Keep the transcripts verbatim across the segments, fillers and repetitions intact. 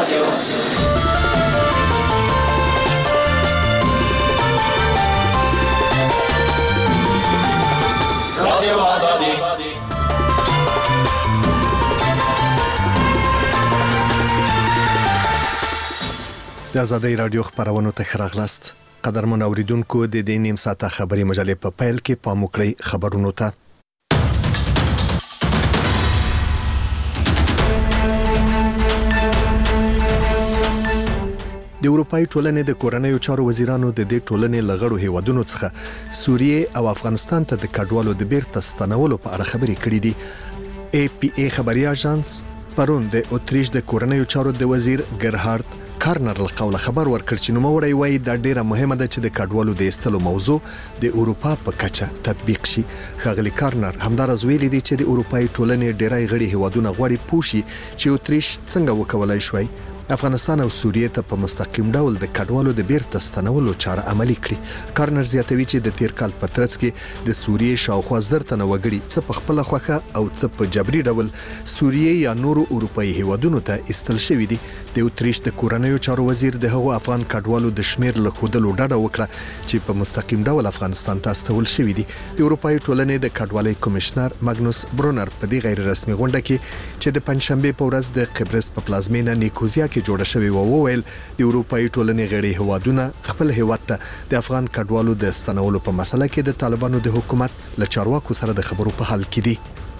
د آزادۍ رادیو خبرونو ته راغلاست. قدرمن اوریدونکو د دې نیم ساعته خبري مجلې په پیل کې پام وکړئ خبرونو ته. د اروپای ټولنې د کورنیو چارو وزیرانو د دې ټولنې لغړو هیوادونو څخه سوریه او افغانستان ته د کډوالو د بیرته ستنولو په اړه خبرې کړې دي. ای پی ای خبري اژانس پرون د اتریش د کورنیو چارو د وزیر ګرهارد کارنر له قوله خبر ورکړ چې نو موري وایي دا ډیره مهمه ده چې د کډوالو د استلو موضوع د اروپا په کچه تطبیق شي. ښاغلي کارنر همدارز ویلي دي چې د اروپای ټولنې ډیری غړي هیوادونه غواړي پوښي چې اتریش څنګه وکولای شوی افغانستان او سوریه ته په مستقیم ډول د کډوالو د بیرته ستنولو چاره عملی کړي. کارنر زیاتوي چې د تیر کال په ترڅ کې د سوریه شاوخوا زر تنه وګړي څه په خپل خوخه او څه په جبري ډول سوریه یا نورو اروپאי هیوادونو ته استل شوی دي. د اتریش د کورنیو چارو وزیر د هغو افغان کډوالو د شمیر له خودلو ډډه وکړه چې په مستقیم ډول افغانستان ته استول شوی دي. د اروپאי ټولنې د کډوالۍ کمشنر ماګنوس برونر په دې غیر رسمي غونډه کې چې د پنځشنبه په ورځ د قبرس په پلازمینه نیکوزیا کې جوړه شوې و وویل د اروپאי ټولنې غړي هیوادونه خپل هیواد ته د افغان کډوالو د استنولو په مسله کې د طالبانو د حکومت له چارواکو سره د خبرو په حال کې دي.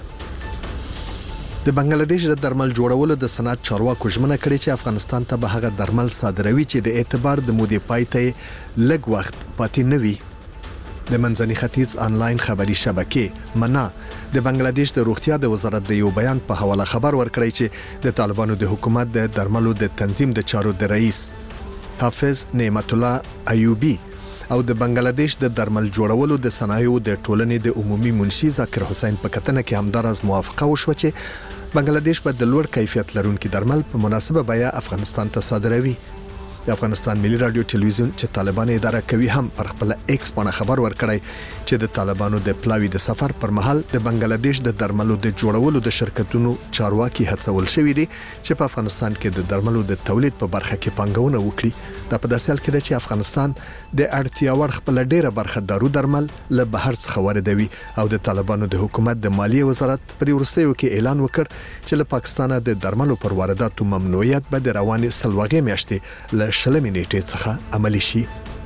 د بنگلاديش د درمل جوړولو د صنعت چارواکو ژمنه کړې چې افغانستان ته به هغه درمل صادروي چې د اعتبار د مودې پای ته لږ وخت پاتې نه وي. د منځني ختیځ آنلاین خبري شبکې منا د بنگلاديش د روغتیا د وزارت د یو بیان په حواله خبر ورکړی چې د طالبانو د حکومت د درملو د تنظیم د چارو د رئیس حافظ نعمت الله ایوبی او د بنگلاديش د درمل جوړولو د صنایعو د ټولنې د عمومي منشي ذاکر حسین په کتنه کې همدارز موافقه وشوه چې بنگلاديش په د لوړ کیفیت لرونکي درمل په مناسبه بیه افغانستان ته صادروي. د افغانستان ملي رادیو ټلویزیون چې طالبان اداره کوي هم پر خپل ایکس باندې خبر ورکړی چې د طالبانو د پلاوی د سفر پر مهال د بنگلاديش د درملو د جوړولو د شرکتونو چارواکي هڅول شوې دي چې په افغانستان کې د درملو د تولید په برخه کې پانګونه وکړي. دا په داسې حال کې ده چې افغانستان د اړتیا وړ خپل ډیره برخه دارو درمل له بهر څخه واردوي او د طالبانو د حکومت د مالیې وزارت په دې وروستیو کې اعلان وکړ چې له پاکستانه د درملو پر وارداتو ممنوعیت به د روانې سلوغې میاشتې له شلمې نیټې څخه عملی شي.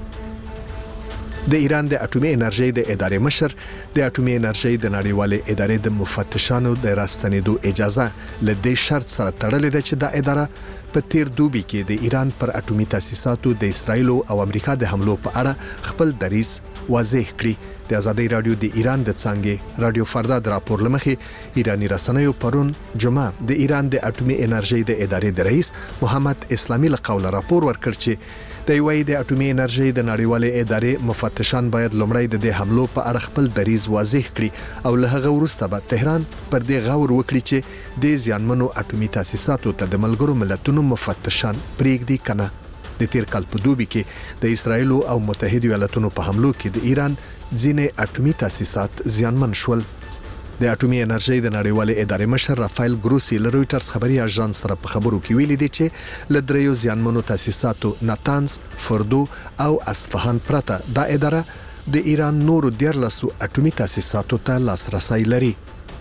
د ایران د اټومي انرژي د ادارې مشر د اټومي انرژي د نړیوالې ادارې د مفتشانو د راستنېدو اجازه له دې شرط سره تړلې ده چې دا اداره په تیر دوبي کې د ایران پر اټومي تاسیساتو د اسرایل او امریکا د حملو په اړه خپل دریځ واضح کړي. د آزادۍ رادیو د ایران د څنګه رادیو فردا د راپور لمخې ایرانی رسنیو پرون جمعه د ایران د اټومي انرژي د ادارې د رئیس محمد اسلامي له قوله راپور ورکړ چې د وی د اټومي انرژي د نړیوالې ادارې مفتشان باید لومړی د دې حملو په اړه خپل دریځ واضح کړي او له هغه وروسته به تهران پر دې غور وکړي چې د زیانمنو اټومي تاسیساتو ته د ملګرو ملتونو مفتشان پریږدي کنه. د تیر کال په دوبي کې د اسرایل او متحده ایالاتونو په حملو کې د ایران ځینې اټومي تاسیسات زیانمن شول. د اټومي انرژي د نړیوالې ادارې مشر رافایل ګروسی له رويټرز خبري اژانس سره په خبرو کې ویلي دي چې له دریو زیانمنو تاسیساتو ناتانز، فردو او اصفهان پرته دا اداره د ایران نورو دیرلسو اټومي تاسیساتو ته لاسرسي لري.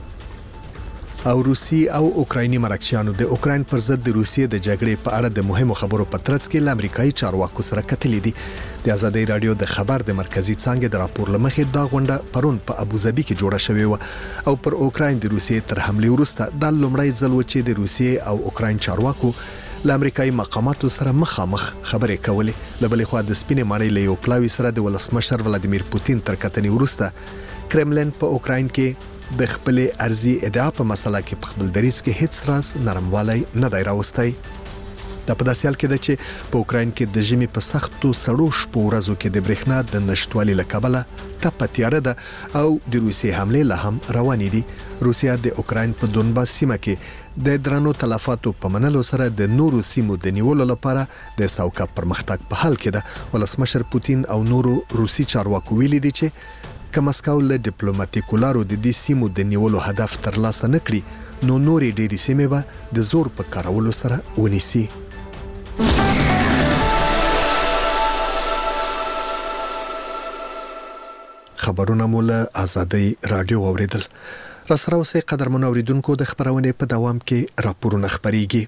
او روسي او اوکرایني مرکچیانو د اوکراین پر ضد د روسیې د جګړې په اړه د مهمو خبرو په ترڅ کې امریکایي چارواکو سره کتلې دي. د آزادۍ رادیو د خبر د مرکزی څنګه د راپور لمخې دا غونډه پرون په ابوظبي کې جوړه شوې و او پر اوکراین د روسیې تر حمله وروسته د لومړی ځل و چې د روسیې او اوکراین چارواکو له امریکایي مقاماتو سره مخامخ خبرې کولې. له بلې خوا د سپینې ماڼۍ له یو پلاوي سره د ولسمشر ولادیمیر پوتین تر کتنې وروسته کرملین په اوکراین کې د خپل ارزي ادعا په مسله کې په خپل دریځ کې هیڅ راز نرموالی نه دی راوستی. د په داسې حال کې ده چې په اوکراین کې د ژمي په سختو سړو شپو ورځو کې د برېښنا د نشټوالي له کبله تپه تیاره ده او د روسیې حملې لا هم روانې دي. روسیا د اوکراین په دونباس سیمه کې د درنو تلفاتو په منلو سره د نورو سیمو د نیولو لپاره د سوکا پرمختګ په حال کې ده. ولسمشر پوتین او نورو روسي چارواکو ویلي دي چې که مسکو له ډیپلوماټیکو لارو د دې سیمو د نیولو هدف ترلاسه نکړي نو نورې ډېری سیمې به د زور په کارولو سره ونیسي. خبرونه مو له آزادۍ رادیو اوریدل. را سره اوسئ قدرمن اوریدونکو، د خبرونې په دوام کې راپورونه خبريږي.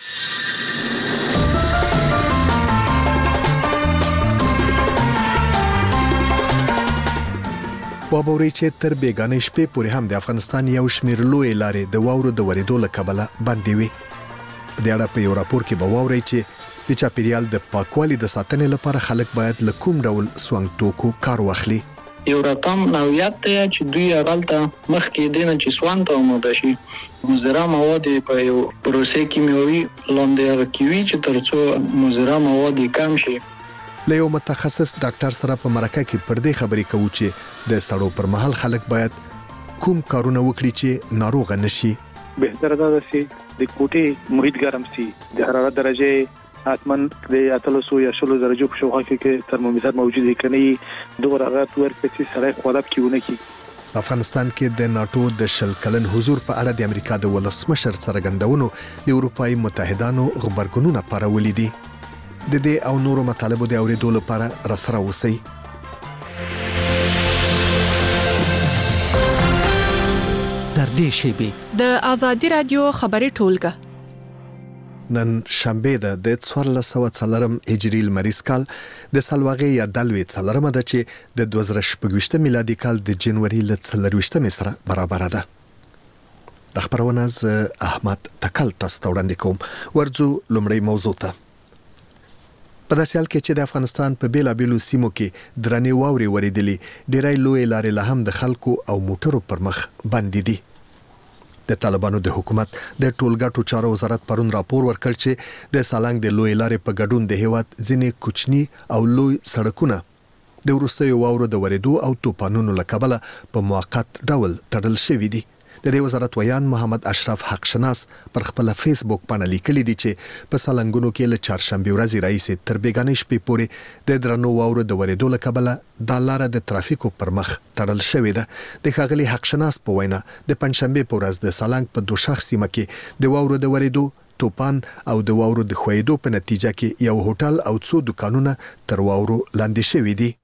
وابوري چې تر بیگانه شپې پورې هم د افغانستان یو شمېر لوی لارې د واورو د ورېدو له کبله بندې وي. په دې اړه په یو راپور کې به واورئ چې د چاپیریال د پاکوالي د ساتنې لپاره خلک باید له کوم ډول سونګ توکو کار واخلي. یو رقم نوعیت دی چې دوی اغلطه مخکې دینه چې سوان ته آماده شي مضره مواد په یو پروسې کیمیاوي لاندې هغه کیوي چې ترڅو مضره مواد کم شي. له یو متخصص ډاکټر سره په مرکه کې پر دې خبرې کوو چې د سړو پر مهال خلک باید کوم کارونه وکړي چې ناروغ نشي. بهتره ده چې د کوټې محیط ګرم شي، د حرارت درجه حتماً د اتلسو یا شلو درجو په شاوخوا کې ترمومتر موجود دی، کني دغه هغه ورکړي چې سړی خولاب کیونه کی. په افغانستان کې د ناتو د شل کلن حضور په اړه د امریکا د ولسمشر څرګندونو د اروپאי متحدانو خبرګونونه پارولې دي. د دې او نورو مطالبو د اوریدو لپاره راسره اوسئ. تر دې شیبې د آزادي رادیو خبري ټولګه نن شنبه ده د څوارلس سوه څلورم هجري لمریز کال د سلواغې یا دلوي څلورمه ده چې د دوه زره شپږ میلادي کال د جنوري ل څلرويشتمې سره برابر ده. د خبرونه ز احمد تکل تاسو ته وړاندې کوم. ورځو لومړی موضوع ته. په داسې حال کې چې د افغانستان په بیلابیلو سیمو کې درنې واورې ورېدلې، ډېری لوی لارې لا هم د خلکو او موټرو پر مخ بندې دي. د طالبانو د حکومت د ټولګټو چارو وزارت پرون راپور ورکړ چې د سالنګ د لوی لارې په ګډون د هیواد ځینې کوچني او لوی سړکونه د وروستیو واورو د ورېدو او توپانونو له کبله په موقت ډول تړل شوي دي. د دې وزارت ویان محمد اشرف حق شناس پر خپل فیسبوک باندې لیکلي دي چې په سالنګونو کې له چهارشنبه ورځې راځي تر بیگانه شپې پورې د درنو واورو د ورېدو له کبله د لارې د ترافیکو پر مخ تړل شوې ده. د ښاغلي حق شناس په وینا د پنځشنبه په ورځ د سالنګ په دوشاخ سیمه کې د واورو د ورېدو، توپان او د واورو د خوېدو په نتیجه کې یو هوټل او څو دکانونه تر واورو لاندې شوي دي.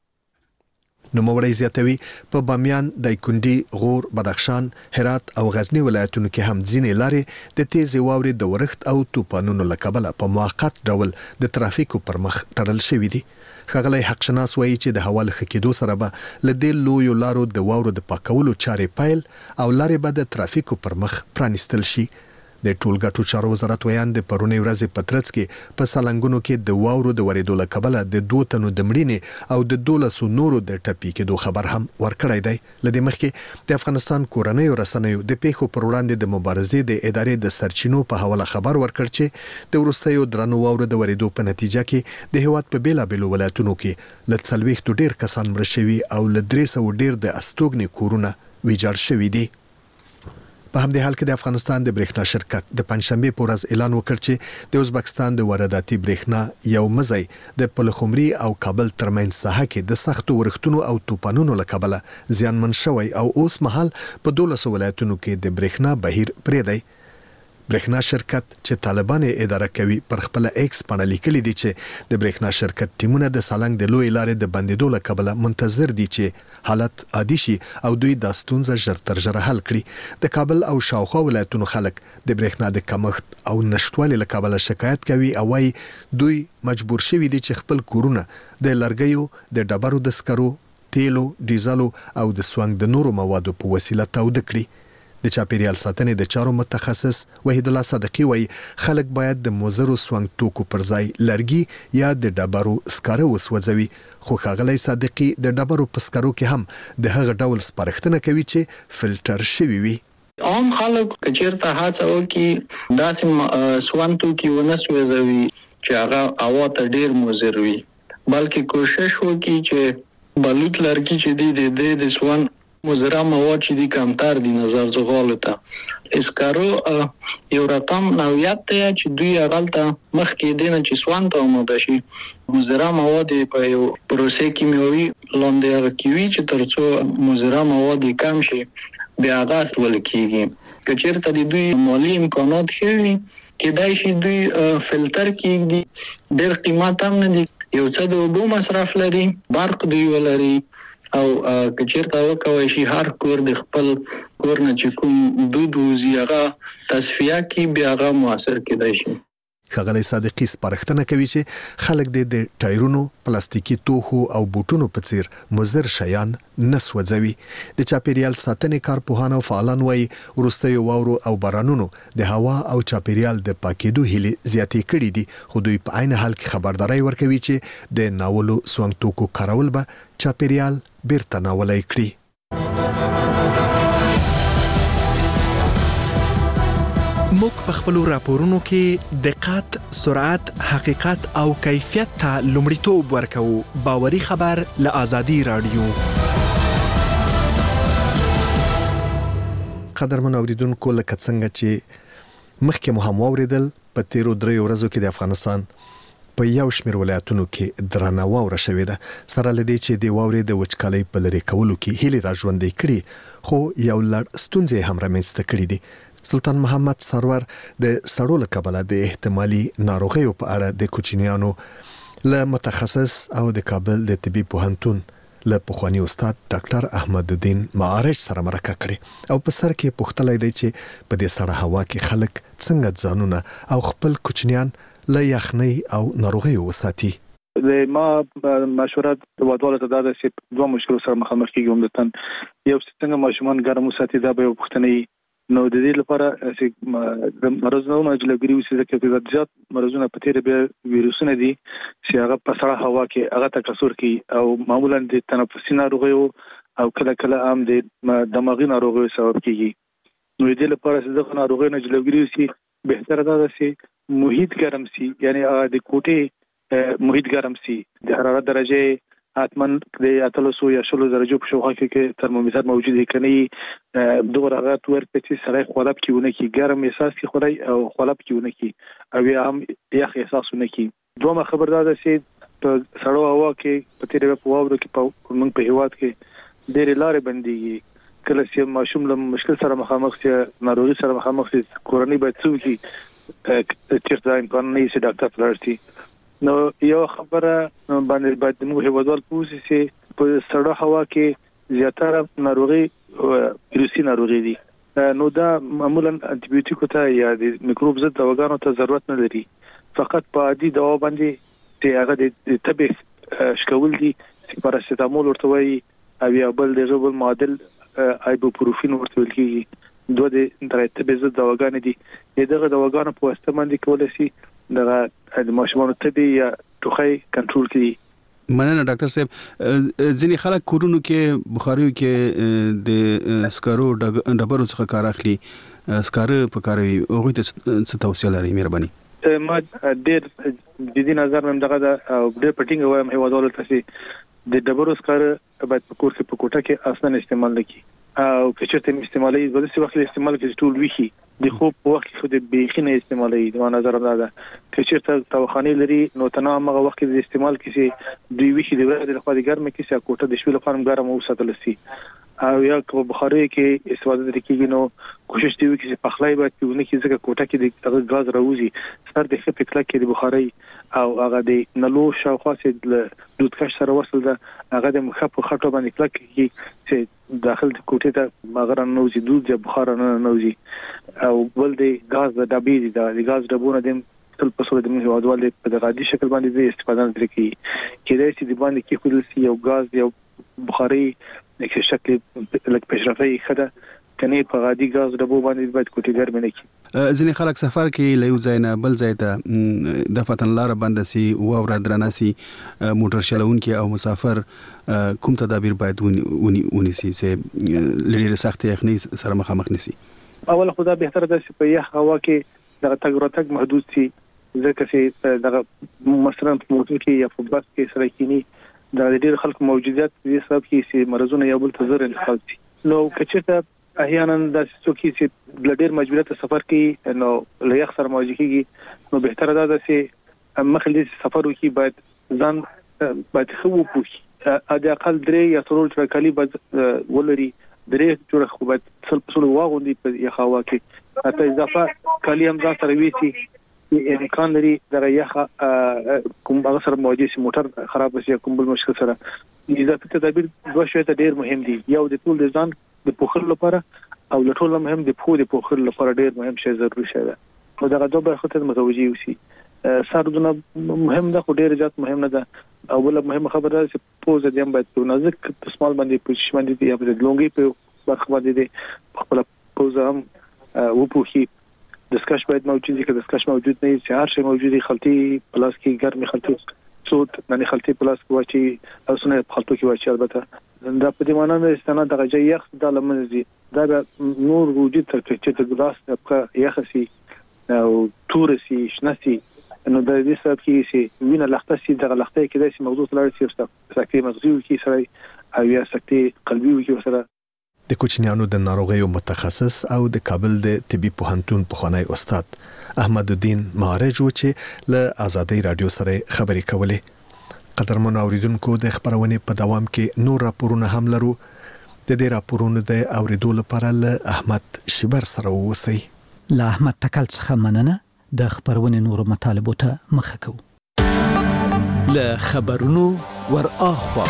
نوموړی زیاتوي په بامیان، دایکنډي، غور، بدخشان، هرات او غزنی ولایتونو کې هم ځینې لارې د تیزې واورې د ورښت او توپانونو له کبله په موقت ډول د ترافیکو پر مخ تړل شوي دي. ښاغلی حق شناس وایي چې د هوا له ښه کېدو سره به له دې لویو لارو د واورو د پاکولو چارې پیل او لارې به د ترافیکو پر مخ پرانیستل شي. د ټولګټو چارو وزارت ویان د پرونی ورځې په ترڅ کې په سالنګونو کې د واورو د ورېدو له کبله د دوه تنو د مړینې او د دولسو نورو د ټپي کېدو خبر هم ورکړی دی. له دې مخکې د افغانستان کورنیو رسنیو د پیښو پر وړاندې د مبارزې د ادارې د سرچینو په حواله خبر ورکړ چې د وروستیو درنو واورو د ورېدو په نتیجه کې د هیواد په بیلابیلو ولایتونو کې له څلوېښتو ډېر کسان مړه شوي او له درې سوه ډېر د استوګنې کورونه ویجاړ شوي دي. په همدې حال کې د افغانستان د برېښنا شرکت د پنځشنبه په ورځ اعلان وکړ چې د ازبکستان د وارداتي برېښنا یو مزی د پلخمري او کابل ترمنځ ساحه کې د سختو ورښتونو او توپانونو له کبله زیانمن شوی او اوس مهال په دولسو ولایتونو کې د برېښنا بهیر پرې دی. برېښنا شرکت چې طالبان اداره کوي پر خپل ایکس باندې لیکلي دي چې د برېښنا شرکت ټیمونه د سالنګ د لوی لارې د بندیدو له کبله منتظر دي چې حالت عادي شي او دوی د ستونزه ژر تر ژره حل کړي. د کابل او شاوخوا ولایتونو خلک د برېښنا د کمښت او نشټوالي له کبله شکایت کوي او وايي دوی مجبور شوي دي چې خپل کورونه د لرګیو، د ډبرو د سکرو، تیلو، ډیزلو او د سونګ د نورو موادو په وسیله تاوده کړي. د چاپیریال ساتنې د چارو متخصص وحید الله صدقي وایي خلک باید د مضرو سونګ توکو پر ځای لرګي یا د ډبرو سکاره وسوځوي. خو ښاغلی صدقي د ډبرو په سکرو کې هم د هغه ډول سپارښتنه کوي چې فلټر شوي وي. عام خلک چیرته هڅه وکړي داسې سوان توکي ونه سوځوي چې هغه هوا ته ډیر مضر وي، بلکې کوشش وکړي چې بلوط لرګي چې دی د دې د سوان مضره مواد چې دي کمتر دي نظر زغالو ته. اسکارو یو رقم نوعیت دی چې دوی اغلطه مخکې دینه چې سوان ته آماده شي مضره مواد په یو پروسې کیمیاوي لاندې هغه کیوي چې ترڅو مضره مواد کم شي بیا هغه استول کیږي. کچیرته د دوی مالی امکانات خوي کېدای شي دوی فلټر کېږي ډېر قیمت هم نه دي یو څه د اوبو مصرف لري برق دوی ولري او کچیرته وکوي شي هر کور د خپل کور نه چې کوم دود وزي هغه تصفیه کی بیا هغه موثر کېدای شي. ښاغلی صادقي سپارښتنه کوي چې خلک د ټایرونو پلاستیکي توخو او بوټونو په څیر مضر شیان نه سوځوي. د چاپیریال ساتنې کارپوهان او فعالان وايي وروستیو واورو او بارانونو د هوا او چاپیریال د پاکېدو هیلې زیاتې کړې دي خو دوی په عین حال کې خبرداري ورکوي چې د ناولو سونګ توکو کارول به چاپیریال بیرته ناولای کړي. موږ په خپل راپورونو کې دقت، سرعت، حقیقت او کیفیت ته لومړیتوب ورکوو. باوري خبر له آزادي رادیو. قدرمن اوریدونکو لکه څنګه چې مخکې مو هم اوریدل په تیرو دریو ورځو کې د افغانستان په یو شمېر ولایتونو کې درنه واوره شوې ده. سره لدی چې د واورې د وچکالۍ په لري کولو کې هیلې راژوندۍ کړي خو یو لړ ستونزې هم رامنځته کړي دي. سلطان محمد سرور د سړو له کبله د احتمالي ناروغیو په اړه د کوچنیانو له متخصص او د کابل د طبي پوهنتون له پخوانی استاد ډاکټر احمد الدین معارج سره مرکه کړې او په سر کې پوښتلای دی چې په دې سړه هوا کې خلک څنګه ځانونه او خپل کوچنیان له یخنۍ او ناروغیو وساتي. د ما مشوره د وادواله ته دا چې دوه مشکل سره مخامخ کیږم د تن یو څنګه ماشومان ګرم وساتي دا به پوښتنه نو د دې لپاره چې د مرزونو جلګری وسې ځکه چې زیات مرزونه په تیر به ویروسونه دي چې هغه په سړه هوا کې هغه تکثر کوي او معمولا د تنفسي ناروغیو او کله کله هم د دماغي ناروغیو سبب کیږي. نو د دې لپاره چې د ناروغیو جلګری وسې بهتره ده چې محیط ګرم سي یعنی د کوټې محیط ګرم سي د حرارت درجه حتمن د اتلسو یا شلو درجو په شاوخوا کې ترمومتر موجود دی کني دغه هغه تور پچې سره خلاب کیونه کی ګرم احساس کی خوري او خلاب کیونه کی او یا هم یخ احساسونه کی. دومره خبردار ده چې په سړو هوا کې په تیر په واورو کې په موږ په هواد کې ډېر لارې بنديږي کله چې ماشوم له مشکل سره مخامخ شي ناروغي سره مخامخ شي کورنۍ به څو کی چیرته امکان نه شي ډاکټر فلارتي. نو یو خبره باندې باید موږ هیوادوال پوښتنه چې په سړه هوا کې زیاتره ناروغي ویروسي ناروغي دي نو دا معمولا انټي بیوټیکو ته یا د میکروب ضد دواګانو ته ضرورت نه لري فقط په عادي دوا باندې چې هغه د طبي شکول دي چې پاراسټامول ورته وایي او یا بل د غبل معادل ایبوپروفین ورته ویل کیږي دوه د طبي ضد دواګان دي دغه دواګانو په واسطه باندې کولای شي دغه د ماشومانو طبي یا ټوخی کنټرول کړي. مننه ډاکټر صاحب. ځینې خلک کورونو کې بخاریو کې د سکارو ډبرو څخه کار اخلي سکاره په کاروي هغه ته څه توصیه لري مهرباني؟ ما ډېر جدي نظر مې دغه د ډېر پټینګ وایم هیوادوالو ته چې د ډبرو سکاره باید په کور کې په کوټه کې اصلا استعمال نکړي او که چېرته استعمالي د څه وخت استعمال کې ټول ویخي د خوب په وخت کې د بیخینه استعمالي د نظر نه ده که چېرته توخاني لري نو تنه هغه وخت د استعمال کې دوی ویخي د ورځې لخوا د ګرمه کې چې کوټه د شپې لپاره ګرم وساتل شي او یا په بخاري کې استفاده کیږي نو کوشش دی چې پخلای باید کېونه کې ځکه کوټه کې د غاز راوځي سر د خپل کله کې د بخاري او هغه د نلو شاوخوا چې د دودکش سره وصل ده هغه د مخ په خټو باندې کله کې چې داخل د کوټه ته مغره نوځي دود یا بخار نه نوځي او بل د غاز د ډبې د غاز ډبونه د تل په صورت د هیوادوال په دغه عادي شکل باندې استفاده نه کوي کېدای شي د باندې کې خپل یو غاز یو بخاري د شکل لکه پېشرفي خده کني په عادي غاز ډبو باندې باید کوټه ګرمه نه کی. ځینې خلک سفر کې له یو ځای نه بل ځای ته د فتن لار بند سي او ورادرنه سي موټر چلونکي او مسافر کوم تدابیر باید ونیسي چې لري سخت یخني سره مخامخ نشي؟ اول خدا بهتره ده چې په یخ هوا کې د تګ راتګ محدود سي ځکه چې دغه مثلا په موټر کې یا په بس کې سره کینی د ډېر خلکو موجودیت دې سبب کې چې مرزونه یو بل ته زر انتقال شي نو کچته احیانا د څوکي چې ډېر مجبوریت سفر کې نو له یخ سره مواجه کیږي نو بهتره ده چې مخکې سفر وکړي باید ځان باید خو پوښي د اقل درې یا څلور ټکالي باید ولري درې جوړه خو باید څل پسول واغوندي په یخاوا کې حتی اضافه کالی هم ځان سره ویسي امکان لري دا یخه کوم هغه سره موجي سي موټر خراب شي کوم بل مشکل سره اضافي تدابیر دوه شويه ته ډیر مهم دي یو د ټول د ځان د پوخر لپاره او له ټول مهم د پوه د پوخر لپاره ډیر مهم شی ضروري شي دا نو دا دوه برخه ته متوجي وسی سردونه مهم ده خو ډیر زیات مهم نه ده او بل مهم خبره ده چې پوز د یم باید نازک سمال باندې پوزیشن باندې دی یا د لونګي په برخه باندې دی خپل پوز هم وپوخي دسکش باید موجود وي که دسکش موجود نه وي چې هر شی موجود وي خلطي پلاس کې ګرمي خلطي صوت نه خلطي پلاس کې واچي او سونه خلطو کې واچي البته دا په دې معنی نه استناد دغه ځای یخ د لمنځي دا نور وجود تر چې د ګلاس په یخسي او تورسي شنسي نو د دې سبب کې چې وینه لخته سي دغه لخته کې د موضوع لاره سي سکتي مغزي کې سره او یا سکتي قلبي کې سره د کوچنیانو د ناروغیو متخصص او د کابل د طبي پوهنتون پخوانی استاد احمد الدین مارج و چې له آزادۍ رادیو سره خبرې کولې قدرمن اوریدونکو د خبرونه په دوام کې نور راپورونه هم لرو د دې راپورونو د اوریدو لپاره له احمد شبر سره ووسی له احمد تکل څخه مننه د خبرونه نور مطالبه ته مخه کو له خبرونو ور اخوا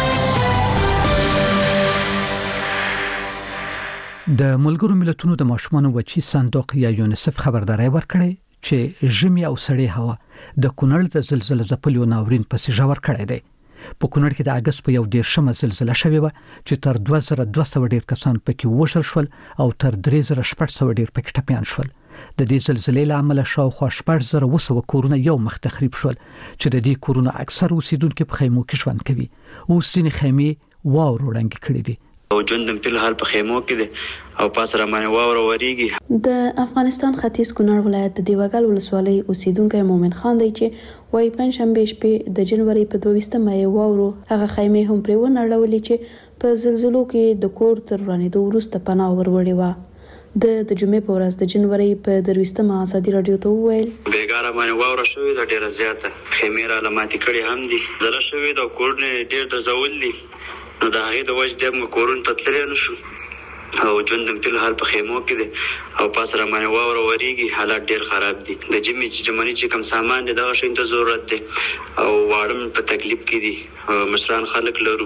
د ملګرو ملتونو د ماشومانو وچی صندوق یا یونیسف خبرداري ورکړي چې ژمي او سړې هوا د کونړ د زلزلې ځپلو ناورین پسې ژور کړی دی په کونړ کې د اگست په یو دیرشمه زلزلہ شوې و چې تر دوه زره دوه سوه ډیر کسان پکې وژل شول او تر درې زره شپږ سوه ډیر پکې ټپيان شول د دې زلزلې له امله شاوخوا شپږ زره اووه سوه کورونه یو مخ تخریب شول چې د دې کورونو اکثر اوسیدونکو په خیمو کې ژوند کوي اوس ځینې خیمې واورو رنګ کړي دي او ژوند په حال په خیمو کې دي او پاس را باندې واور وریږي د افغانستان ختیځ کونړ ولایت د دیوګل ولسوالۍ اوسیدونکو مومن خان دی چې وای پنځشنبه شپې د جنوري په دویستمه یې واورو هغه خیمه هم پرې ونړولې چې په زلزلو کې د کور تر رانیدو وروسته پناه وروړي و د د جمعې په ورځ د جنوري په درويستمه ازادي رادیو ته وویل بیګاره باندې واور شوې د ډیره زیاته خیمه را لماتې کړي هم دي زره شوې د کور نه ډیر د زول دي نو دا هغه د وجه د کورون تطلری نشو او ژوند په حال په خیمو کې دي او پاس را باندې واور وریږي حالات ډیر خراب دي د جمی چې جمعنی چې کم سامان دي دغه شین ته ضرورت دي او واړم په تکلیف کې دي مشران خلک لرو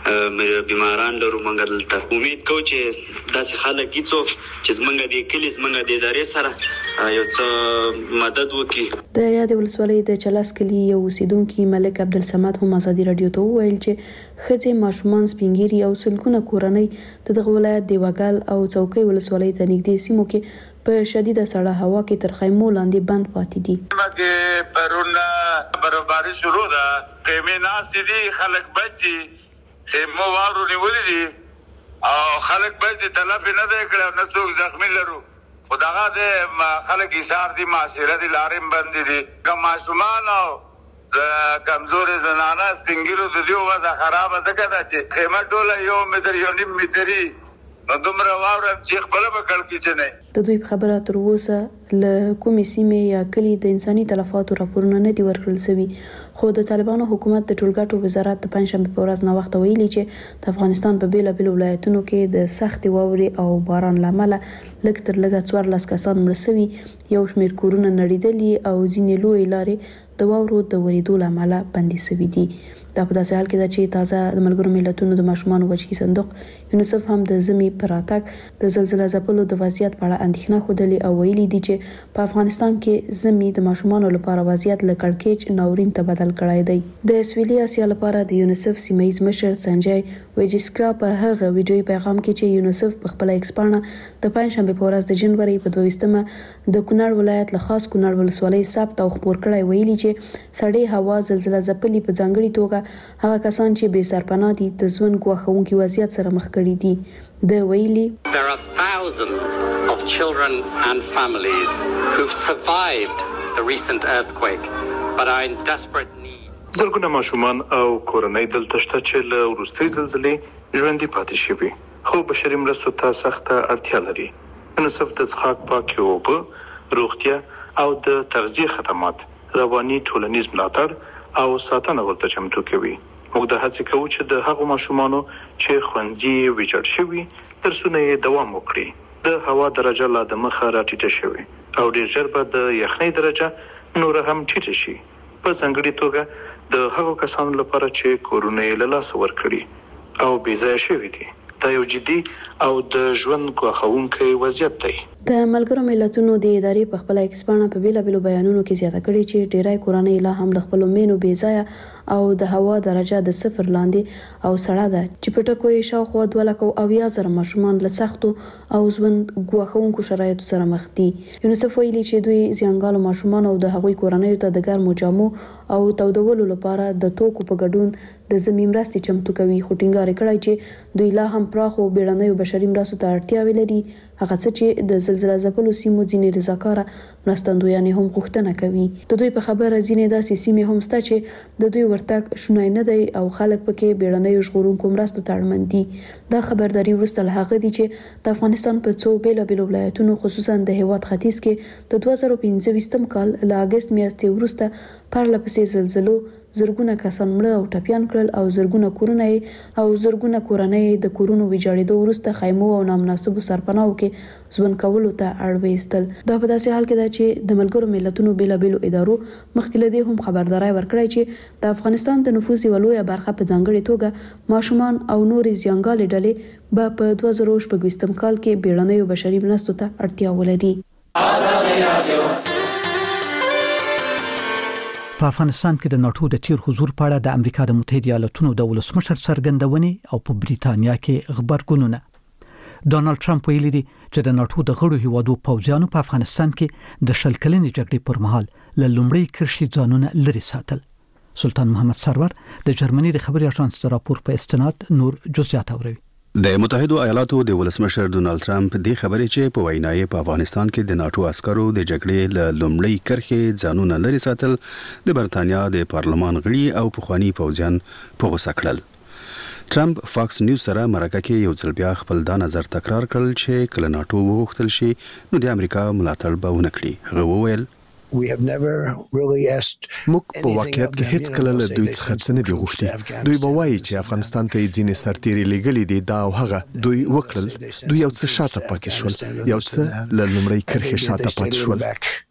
بیماران لرو منګ دلته امید کوم چې داسې خلک کیڅو چې زمونږ د کلیس منګ د ادارې سره یو څه مدد وکړي د یاد ولسوالۍ د چلاس کلی یو اوسیدونکو ملک عبدالصمد هم ازادي رادیو ته وویل چې خځې ماشومان سپینګيري او سلګونه کورنۍ د دغه ولایت دیوګل او څوکۍ ولسوالۍ ته نږدې سیمو کې په شدیده سړه هوا کې تر خیمو لاندې بند پاتې دي مګه پرونه برابر شروع ده خیمه ناس دي خلک بچي خیمو وارو نیولې دي او خلک بچي طلب نه دی کړو نه څوک زخمی لرو خداغه د خلک ایثار دي معاشره دي لارم بند دي کوم ماشومان او د کمزوري زنانه سپینګیرو د دیو وضع خراب ده کده چې خیمه ټوله یو متر یو نیم متري نو دومره واوره چې خپل به کړ کې چې نه د دوی خبره تر اوسه له کومې سیمې یا کلی د انساني تلفاتو راپورونه نه دي ورکړل شوي خو د طالبانو حکومت د ټولګټو وزارت د پنځشنبه په ورځ نو وخت ویلي چې د افغانستان په بیلابیلو ولایتونو کې د سخت واورې او باران لامل لږ تر لږه څوارلس کسان مړ شوي یو شمېر کورونه نړیدلي او ځینې لوی لارې د واورو د ورېدو لامل بندي شوي دي دا په داسې حال کې ده چې تازه د ملګرو ملتونو د ماشومانو وچی صندوق یونیسف هم د زمي پراتک د زلزلې ځپلو د وضعیت په اړه اندېښنه خوده او ویلي دي چې په افغانستان کې زمي د ماشومانو لپاره وضعیت له کړکېچ ناورین ته بدل کړای دی د سویلي اسیا لپاره د یونیسف سیمایي مشر سنجای ویجسکرا په هغه ویډیوي پیغام کې چې یونیسف په خپل ایکسپانه د پنځشنبه په ورځ د جنوري په دویستمه د کونړ ولایت له خاص کونړ ولسوالۍ ثبت او خبر کړای ویلي چې سړې هوا زلزلہ ځپلي په ځانګړي توګه هغه کسان چې بے سرپناه دي د ژوند ګواښونکي وضعیت سره مخ کړي دي د ویلي There are thousands of children and families who've survived the recent earthquake but are in desperate need زرګونه ماشومان او کورنۍ دلته شته چې له وروستۍ زلزلې ژوندي پاتې شوي خو بشري مرستو ته سخته اړتیا لري یونیسف د څښاک پاکې اوبه روغتیا او د تغذیه خدمات رواني ټولنیز ملاتړ او ساتنه ورته چمتو کوي موږ د هڅې کوو چې د هغو ماشومانو چې ښوونځي ویجاړ شوي درسونه یې دوام وکړي. د هوا درجه لا د مخه راټیټه شوې او ډېر ژر به د یخنۍ درجه نور هم ټیټه شي، په ځانګړي توګه د هغو کسانو لپاره چې کورونه یې له لاسه ورکړي او بې ځایه شوي دي. دا یو جدي او د ژوند ګواښونکی وضعیت دی. د ملګرو ملتونو د ادارې په خپل ایکسپانه په بیلابېلو بیانونو کې زیاته کړې چې ډیری کورنۍ لا هم له خپلو مینو بې ځایه او د هوا درجه د صفر لاندې او سړه ده چې په ټکو یې شاوخوا دوه لکه اویا زره ماشومان له سختو او ژوند ګواښونکو شرایطو سره مخ دي. یونیسف ویلي چې دوی زیانګالو ماشومان او د هغوی کورنۍ ته د ګرمو جامو او تودولو لپاره د توکو په ګډون د زمینی مرستې چمتو کوي، خو ټینګار کړی چې دوی لا هم پراخو بیړنیو بشري مرستو ته اړتیا لري، هغه څه چې د زلزلہ ځپلو سیمو ځینې رضاکاره مرستندویانې هم غوښتنه کوي. د دوی په خبره ځینې داسې سیمې هم شته چې د دوی ورتګ شونی نه دی او خلک پکې بیړنیو ژغورونکو مرستو ته اړمن دي. دا خبرداري وروسته له هغه دی چې د افغانستان په څو بیلابېلو ولایتونو خصوصا د هیواد ختیځ کې د دوه زره پنځه ویشتم کال له اګست میاشتې وروسته پرله پسې زلزلو زرګونه کسان مړه او ټپیان کړل او زرګونه کورونه او زرګونه کورنۍ د کورونو ویجاړېدو وروسته خیمو او نامناسبو سرپناهو کې ژوند کولو ته اړ ویستل. دا په داسې حال کې ده چې د ملګرو ملتونو بیلابېلو ادارو مخکې له دې هم خبرداري ورکړې چې د افغانستان د نفوس یوه لویه برخه په ځانګړې توګه ماشومان او نورې زیانګالې ډلې به په دوه زره شپږ ویشتم کال کې بیړنیو بشري مرستو ته اړتیا ولري. ازادي رادیو په افغانستان کې د ناتو د تیر حضور په اړه د امریکا د متحده ایالاتونو د ولسمشر څرګندونې او په بریتانیا کې خبرګونونه. ډونالد ټرمپ ویلي دی چې د ناتو د غړو هیوادو پوځیانو په افغانستان کې د شل کلنې جګړې پر مهال له لومړۍ کرښې ځانونه لري ساتل. سلطان محمد سرور د جرمني د خبري اژانس د راپور په استناد نور جزئیات اوري. د متحده ایالاتو د ولسمشر ډونالد ټرمپ د خبرې چې په وینای په افغانستان کې د ناتو عسکرو د جګړې له لومړۍ کرښې ځانونه لري ساتل د برتانیا د پارلمان غړي او پخوانی پوځیان په غوسه کړل. ټرمپ فاکس نیوز سره مرکه کې یو ځل بیا خپل دا نظر تکرار کړل چې کله ناتو وغوښتل شي نو د امریکا ملاتړ به ونه کړي. هغه وویل موږ په واقعیت کې هیڅ کله له دوی څخه څه نه دی غوښتي. دوی به وایي چې افغانستان ته ځینې سرتیري لګلې دي، دا او هغه دوی وکړل. دوی یو څه شاته پاتې شول، یو څه له لومړۍ کرښې شاته پاتې شول.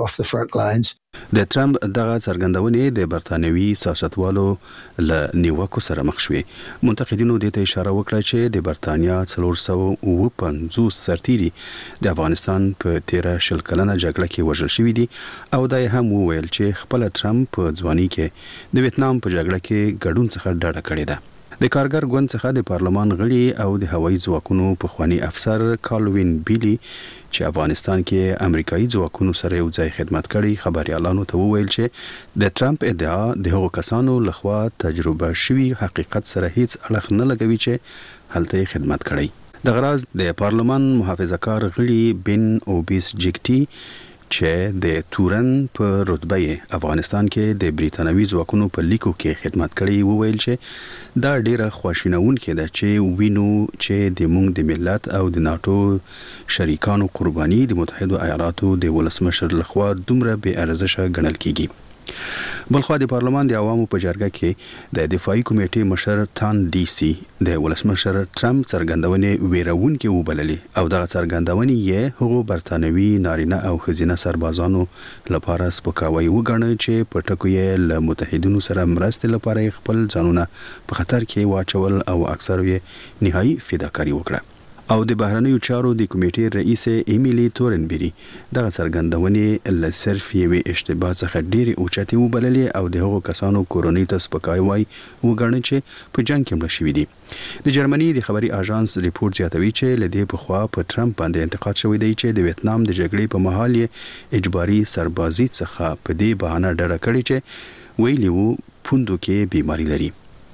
د ټرمپ دغه څرګندونې د برتانوي سیاستوالو له نیوکو سره مخ شوې. منتقدینو دې ته اشاره وکړه چې د برتانیا څلور سوه اووه پنځوس سرتیري د افغانستان په تیره شل کلنه جګړه کې وژل شوي دي او دا هم وویل چې خپل ټرمپ په ځواني کې د ویتنام په جګړه کې ګډون څخه ډډه کړې ده. د کارګر ګوند څخه د پارلمان غړي او د هوایي ځواکونو پخوانی افسر کالوین بیلی چې افغانستان کې امریکایي ځواکونو سره یو ځای خدمت کړي خبريالانو ته وویل چې د ټرمپ ادعا د هغو کسانو لخوا تجربه شوی حقیقت سره هیڅ اړخ نه لګوي چې هلته خدمت کړي. د غراز د پارلمان محافظه‌کار غړي بن اوبیس جګټي چې د تورن په رتبه افغانستان کې د بریتانوي ځواکونو په لیکو کې خدمت کړي وویل چې دا ډیره خواشینونکې ده چې وینو چې د موږ د ملت او د ناتو شریکانو قرباني د متحده ایالاتو د ولسمشر لخوا دومره بې ارزښه ګڼل کیږي. بلخوا د پارلمان د عوامو په جرګه کې د دفاعي کمیټې مشر تان ډي سي د ولسمشر ټرمپ څرګندونې ویرونکې وبللې او دغه څرګندونې یې هغو برتانوي نارینه او ښځینه سربازانو لپاره سپکاوی وګڼه چې په ټکو یې له متحدینو سره مرستې لپاره خپل ځانونه په خطر کې واچول او اکثر یې نهایي فداکاري وکړه. او د بهرنیو چارو د کمیټې رئیس ایمیلی تورنبری دغه څرګندونې له صرف یوې اشتباه څخه ډېرې اوچتې وبللې او د هغو کسانو کورنۍ ته سپکاوی وګڼه چې په جنګ کې مړه شوي دي. د جرمني د خبري اژانس ریپورت زیاتوي چې له دې پخوا په ټرمپ باندې انتقاد شوی دی چې د ویتنام د جګړې په مهال یې اجباري سربازي څخه په دې بهانه ډډه کړې چې ویلي وو پوندو کې بیماری لري.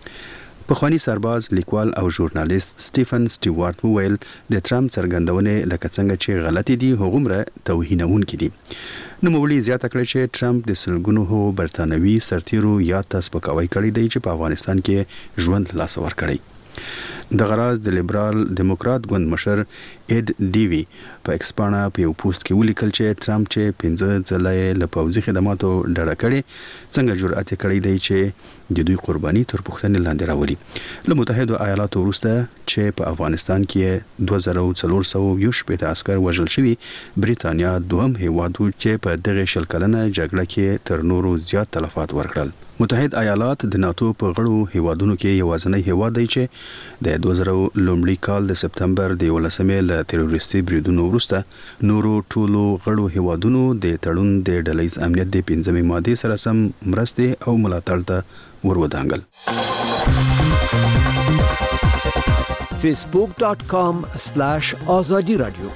پخوانی سرباز لیکوال او ژورنالیست سټیفن سټیوارت وویل د ټرمپ څرګندونې لکه څنګه چې غلطي دي هغومره توهینونکې دي. نوموړي زیاته کړې چې ټرمپ د سلګونو هو برتانوي سرتیرو یاد ته سپکاوی کړی دی چې په افغانستان کې ژوند لاس ورکړی. د غراز د لیبرال دیموکرات ګوند مشر اډ ډیوی په ایکسپانا په یو پوسټ کې ولیکل چې ټرمپ چې پنځه ځله له پوځي خدماتو ډډه کړې څنګه جرأت کړی دی چې د دوی قرباني تر پوښتنې لاندې راولي. له متحده ایالاتو وروسته چې په افغانستان کې دوه زره څلور سوه یو شپږ عسكر وژل شوي، بریتانیا دوهم هیواد چې په دغه شل کلنه جګړه کې تر نورو زیات تلفات ورکړل. متحده ایالات د ناتو په غړو هیوادونو کې یوازینی هیواد دی چې د دوه زره لومړي کال د سپتمبر د یولسمې له تروریستي بریدونو وروسته نورو ټولو غړو هیوادونو د تړون د ډلهیز امنیت د پنځمې ماده سره سم مرستې او ملاتړ ته ورودانګل. facebook dot com slash azadi radio.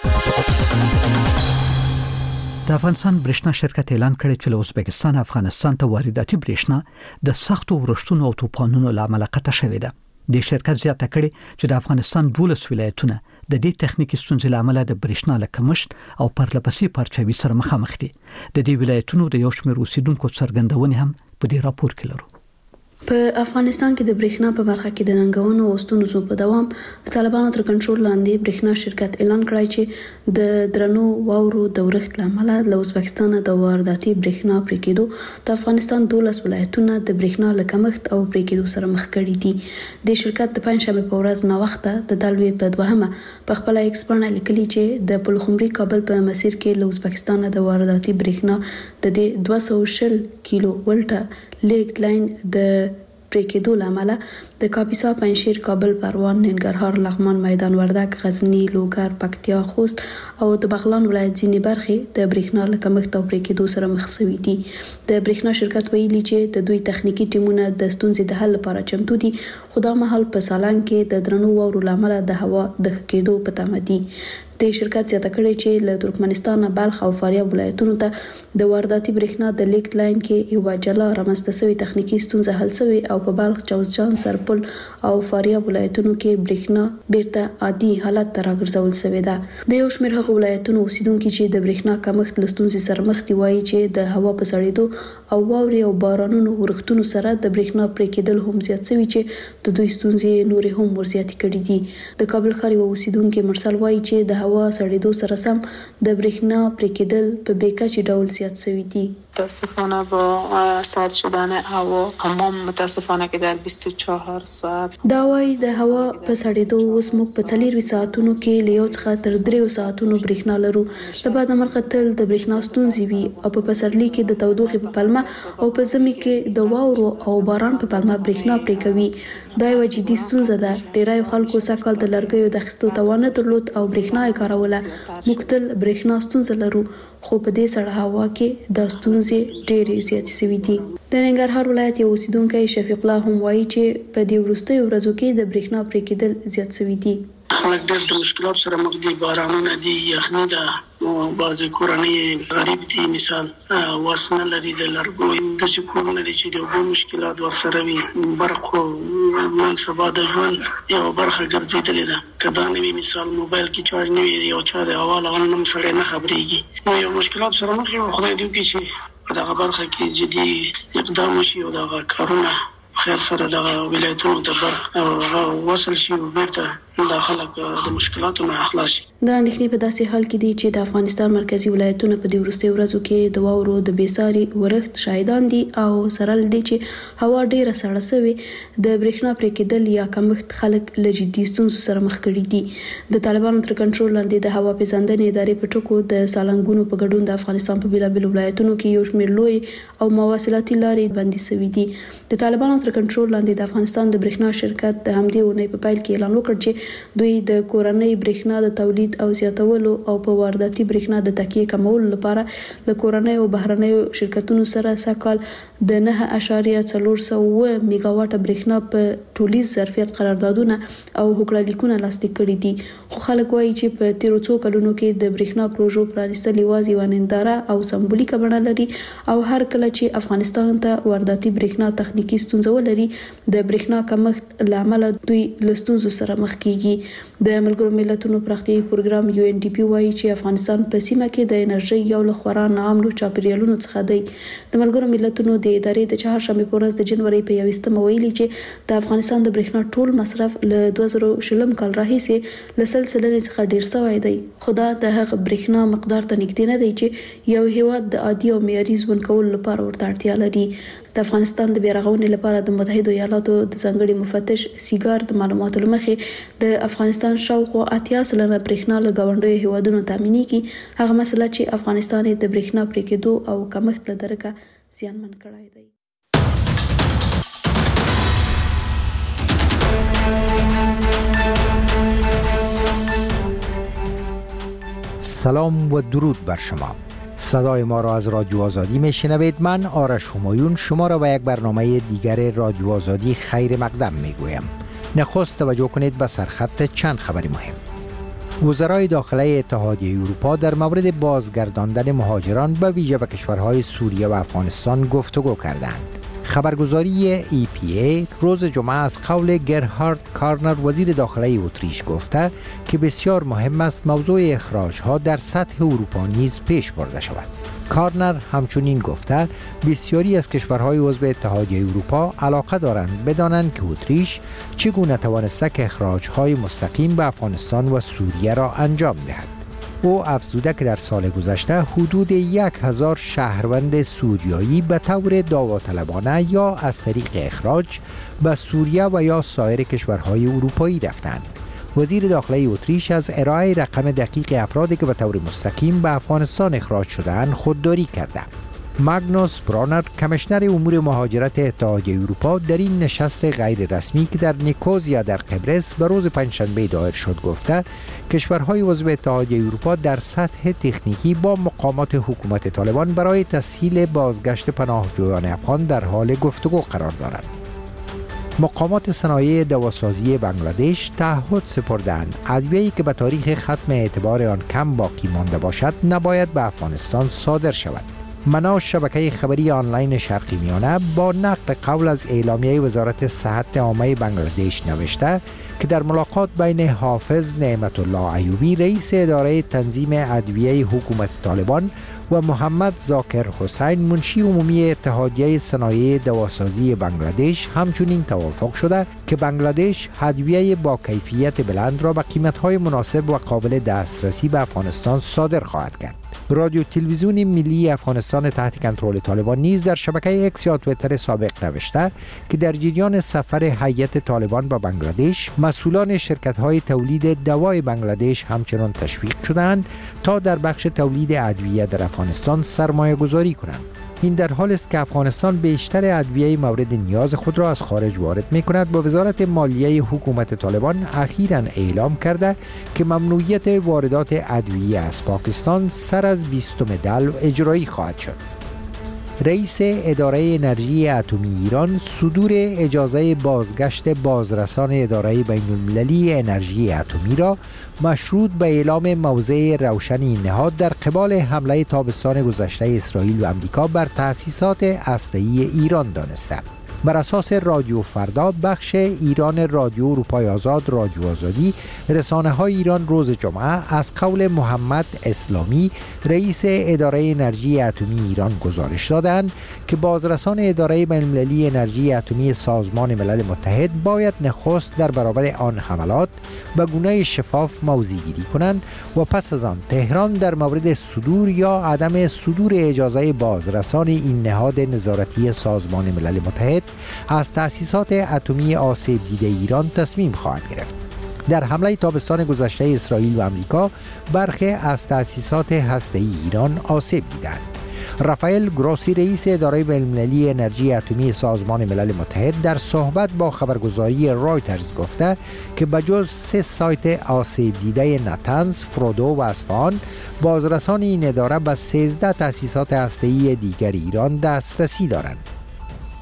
د افغانستان برېښنا شرکت اعلان کړی چې له ازبکستان افغانستان ته وارداتي برېښنا د سختو ورښتونو او طوفانونو لامل قطع شوې ده. د شرکت زیاته کړي چې د افغانستان دولس ولایتونه د دې تخنیکی ستونزې لامل د برېښنا له کمښت او پرلپسې پرچاوي سره مخامخ دي. د دې ولایتونو د یو شمېر اوسیدونکو څرګندونې هم په دې راپور کې لرو. په افغانستان کې د برېښنا په برخه کې د ننګونو او ستونزو په دوام د طالبانو تر کنټرول لاندې برېښنا شرکت اعلان کړی چې د درنو واورو د ورښت لامل له ازبکستان د وارداتي برېښنا پرې کېدو د افغانستان دولس ولایتونه د برېښنا له کمښت او پرې کېدو سره مخ کړي دي. د شرکت د پنځشنبه په ورځ نه وخته د دلوي په دوهمه په خپل ایکسپرن لیکلي چې د پلخمري کابل په مسیر کې له ازبکستان د وارداتي برېښنا د دوه سوه او شل کیلو ولټه لیګ لاین د پرې کېدو لامل د کاپیسا، پنجشیر، کابل، پروان، ننګرهار، لغمان، میدان وردګ، غزنی، لوګر، پکتیا، خوست او د بغلان ولایت ځینې برخې د برېښنا له کمښت او پرې کېدو سره مخ شوي دي. د برېښنا شرکت ویلي چې د دوی تخنیکی ټیمونه د ستونزې د حل لپاره چمتو دي، خو دا مهال په سالنګ کې د درنو واورو لامل د هوا د ښه کېدو په تمه دي. د شرکت زیاته کړی چې له ترکمنستان، بلخ او فاریاب ولایتونو ته د وارداتي برېښنا د لیک لاین کې یو جلا رامنځته شوی تخنیکی ستونزه حل شوی او په بلخ، جوزجان، سرپل او فاریاب ولایتونو کې برېښنا بیرته عادي حالت ته راګرځول شوې ده. د یو شمېر هغه ولایتونو اوسیدونکو چې د برېښنا کمښت له ستونزې سره مخ دي وایي چې د هوا په سړېدو او واورې او بارانونو ورښتونو سره د برېښنا پرې کېدل هم زیات شوي چې د دوی ستونزې نورې هم ورزیاتې کړي دي. د کابل ښار یو اوسیدونکو مرسل وایي چې د هوا سړېدو سره سم د برېښنا پرې کېدل په بیکچې ډول زیات شوي دي. متاسفانه با سرد شدن هوا همام متاسفانه که در بیست و چهار ساعت دا وایي د هوا په سړېدو اوس موږ په څلوروي ساعتونو کې له یو څخه تر دریو ساعتونو برېښنا لرو. له بعده مرغه تل د برېښنا ستونزې وي او په پسرلي کې د تودوخې په پلمه او په ژمي کې د واورو او باران په پلمه برېښنا پرې کوي. دا یو جدي ستونزه ده. ډیری خلکو سږ کال د لرګیو د اخیستو توان نه درلود او برېښنا یې کاروله. موږ تل برېښنا ستونزه لرو، خو په دې سړه هوا کې د ستونزې ډېرې زیاتې شوي دي. د ننګرهار ولایت یو اوسیدونکی شفیق الله هم وایي چې په دې وروستیو ورځو کې د برېښنا پرې کېدل زیات شوي دي. خلک ډېر د مشکلات سره مخ دي. بارانونه دي، یخني ده، بعضې کورنۍ غریب دي، مثال واس نه لري د لرګو. داسې کورونه دي چې د اوبو مشکلات ورسره وي. برق خو نن سبا د ژوند یوه برخه ګرځېدلې ده. که دا نه وي مثال موبایل کې چارج نه وي، یو چا د هوا له غله هم سړی نه خبرېږي. نو یو مشکلات سره مخ یو خدای دې وکړي چې په دغه برخه کې جدي اقدام وشي او دغه کارونه خیر سره دغه ولایتونو ته بر وصل شي او بیرته دا خلک د مشکلاتو نه خلاص شي. د اندېښنې په داسې حال کې دي چې د افغانستان مرکزی ولایتونه په دې وروستیو ورځو کې د واورو د بېساري ورښت شاهدان دي او سره له دې چې هوا ډېره سړه شوې، د برېښنا پرې کېدل یا کمښت خلک له جدي ستونزو سره مخ کړي دي. د طالبانو تر کنټرول لاندې د هوا پیژندنې ادارې په ټکو د سالنګونو په ګډون د افغانستان په بیلابیلو ولایتونو کې یو شمېر لوی او مواصلاتي لارې بندي شوي دي. د طالبانو تر کنټرول لاندې د افغانستان د برېښنا شرکت د همدې اونۍ په پیل کې اعلان وکړ چې دوی د کورنۍ برېښنا د تولید او زیاتولو او په وارداتي برېښنا د تکیې کمولو لپاره له کورنۍ او بهرنیو شرکتونو سره سږکال د نه اعشاریه څلور سوه اووه میگا واټه برېښنا په ټولیز ظرفیت قراردادونه او هوکړه لاسلیک کړي دي. خو خلک وایي چې په تیرو څو کلونو کې د برېښنا پروژو پرانیستل یوازې یوه ننداره او سمبولیکه بڼه لري او هر کله چې افغانستان ته وارداتي برېښنا تخنیکی ستونزه ولري، د برېښنا کمښت له امله دوی له ستونزو سره مخ کیږي. کیږي د ملګرو ملتونو پراختیایي پروګرام یو ان ډي پی وايي چې افغانستان په سیمه کې د انرژي یو له خورا نامنو چاپیریالونو څخه دی. د ملګرو ملتونو د ادارې د چهارشنبه په ورځ د جنوري په یوویشتمه ویلي چې د افغانستان د برېښنا ټول مصرف له دوه زره شلم کال راهیسې له سلسلې څخه ډیر شوی دی. خدا د هغه برېښنا مقدار ته نږدې نه دی چې یو هیواد د عادي او معیاري ژوند کولو لپاره ورته اړتیا لري. د افغانستان د بیارغونې لپاره د متحده ایالاتو د ځانګړي مفتش سیګار د معلوماتو لمخې د افغانستان شاوخوا اتیا سلنه برېښنا له ګاونډیو هیوادونو تامینېږي، هغه مسله چې افغانستان د برېښنا پرې کېدو او کمښت له درکه زیانمن کړی دی. سلام و درود بر شما. صدای ما را از رادیو آزادی میشنوید. من آرش همایون شما را به یک برنامه دیگر رادیو آزادی خیر مقدم میگویم. نخست توجه کنید به سرخط چند خبر مهم. وزرای داخله اتحادیه اروپا در مورد بازگرداندن مهاجران به ویژه به کشورهای سوریه و افغانستان گفتگو کردند. خبرگزاری ای پی ای روز جمعه از قول گرهارد کارنر وزیر داخله اتریش گفته که بسیار مهم است موضوع اخراج‌ها در سطح اروپا نیز پیش برده شود. کارنر همچنین گفته بسیاری از کشورهای عضو اتحادیه اروپا علاقه دارند بدانند که اتریش چگونه توانسته که اخراج‌های مستقیم به افغانستان و سوریه را انجام دهد. او افزوده که در سال گذشته حدود یک هزار شهروند سوریایی به طور داوطلبانه یا از طریق اخراج به سوریه و یا سایر کشورهای اروپایی رفتند. وزیر داخله اتریش از ارائه رقم دقیق افرادی که به طور مستقیم به افغانستان اخراج شده‌اند خودداری کرده. ماگنوس برانر کمیشنر امور مهاجرت اتحادیه اروپا در این نشست غیر رسمی که در نیکوزیا در قبرس به روز پنجشنبه دایر شد گفته کشورهای عضو اتحادیه اروپا در سطح تکنیکی با مقامات حکومت طالبان برای تسهیل بازگشت پناهجویان افغان در حال گفتگو قرار دارند. مقامات صنایع دواسازی بنگلادش تعهد سپردند ادویه‌ای که به تاریخ ختم اعتبار آن کم باقی مانده باشد نباید به افغانستان صادر شود. منار شبکه خبری آنلاین شرقی میانه با نقل قول از اعلامیه وزارت صحت عامه بنگلادش نوشته که در ملاقات بین حافظ نعمت الله ایوبی رئیس اداره تنظیم ادویه حکومت طالبان و محمد ذاکر حسین منشی عمومی اتحادیه صنایع دواسازی بنگلادش همچنین توافق شده که بنگلادش ادویه با کیفیت بلند را با قیمت‌های مناسب و قابل دسترسی به افغانستان صادر خواهد کرد. رادیو تلویزیون ملی افغانستان تحت کنترل طالبان نیز در شبکه اکس یا تویتر سابق نوشته که در جریان سفر هیئت طالبان به بنگلادش مسئولان شرکت‌های تولید دوای بنگلادش همچنان تشویق شدند تا در بخش تولید ادویه در افغانستان سرمایه گذاری کنند. این در حال است که افغانستان بیشتر ادویه مورد نیاز خود را از خارج وارد می کند و وزارت مالیه حکومت طالبان اخیراً اعلام کرده که ممنوعیت واردات ادویه از پاکستان سر از بیستم دلو اجرایی خواهد شد. رئیس اداره انرژی اتمی ایران صدور اجازه بازگشت بازرسان اداره بین المللی انرژی اتمی را مشروط به اعلام موضع روشن این نهاد در قبال حمله تابستان گذشته اسرائیل و آمریکا بر تأسیسات هسته‌ای ایران دانسته. بر اساس رادیو فردا بخش ایران رادیو اروپای آزاد رادیو آزادی رسانه‌های ایران روز جمعه از قول محمد اسلامی رئیس اداره انرژی اتمی ایران گزارش دادند که بازرسان اداره بین‌المللی انرژی اتمی سازمان ملل متحد باید نخست در برابر آن حملات به گونه شفاف موضع گیری کنند و پس از آن تهران در مورد صدور یا عدم صدور اجازه بازرسان این نهاد نظارتی سازمان ملل متحد از تأسیسات اتمی آسیب دیده ایران تصمیم خواهد گرفت. در حمله تابستان گذشته اسرائیل و آمریکا برخی از تأسیسات هسته‌ای ایران آسیب دیدند. رافائل گروسی رئیس اداره بین‌المللی انرژی اتمی سازمان ملل متحد در صحبت با خبرگزاری رایترز گفته که بجز سه سایت آسیب دیده نتنز، فرودو و اصفهان بازرسان این اداره به سیزده تأسیسات هسته‌ای دیگر ایران دسترسی دارند.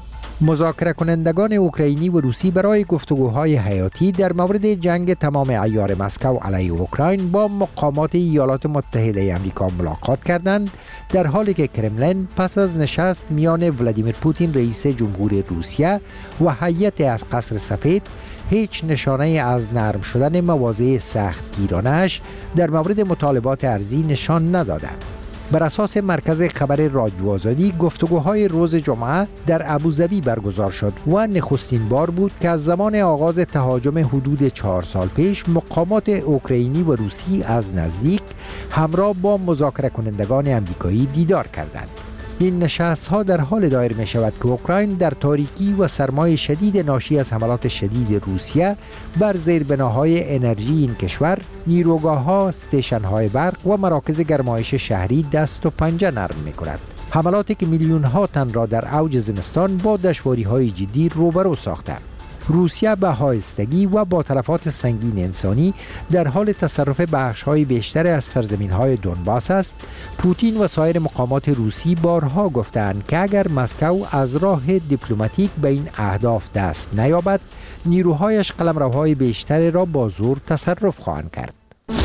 مذاکره کنندگان اوکراینی و روسی برای گفتگوهای حیاتی در مورد جنگ تمام عیار مسکو علیه اوکراین با مقامات ایالات متحده آمریکا ملاقات کردند، در حالی که کرملین پس از نشست میان ولادیمیر پوتین رئیس جمهور روسیه و هیئت از قصر سفید هیچ نشانه از نرم شدن مواضع سختگیرانش در مورد مطالبات ارضی نشان نداده. بر اساس مرکز خبر رادیو آزادی، گفتگوهای روز جمعه در ابوظبی برگزار شد و نخستین بار بود که از زمان آغاز تهاجم حدود چهار سال پیش مقامات اوکراینی و روسی از نزدیک همراه با مذاکره کنندگان آمریکایی دیدار کردند. این نشست ها در حال دایر می شود که اوکراین در تاریکی و سرمای شدید ناشی از حملات شدید روسیه بر زیربناهای انرژی این کشور، نیروگاه ها، استیشن های برق و مراکز گرمایش شهری دست و پنجه نرم می کند. حملاتی که میلیون ها تن را در اوج زمستان با دشواری های جدی روبرو ساخته. روسیه به هایستگی و با تلفات سنگین انسانی در حال تصرف بخش‌های بیشتر از سرزمین‌های دونباس است. پوتین و سایر مقامات روسی بارها گفتند که اگر مسکو از راه دیپلماتیک به این اهداف دست نیابد، نیروهایش قلمروهای بیشتر را با زور تصرف خواهند کرد.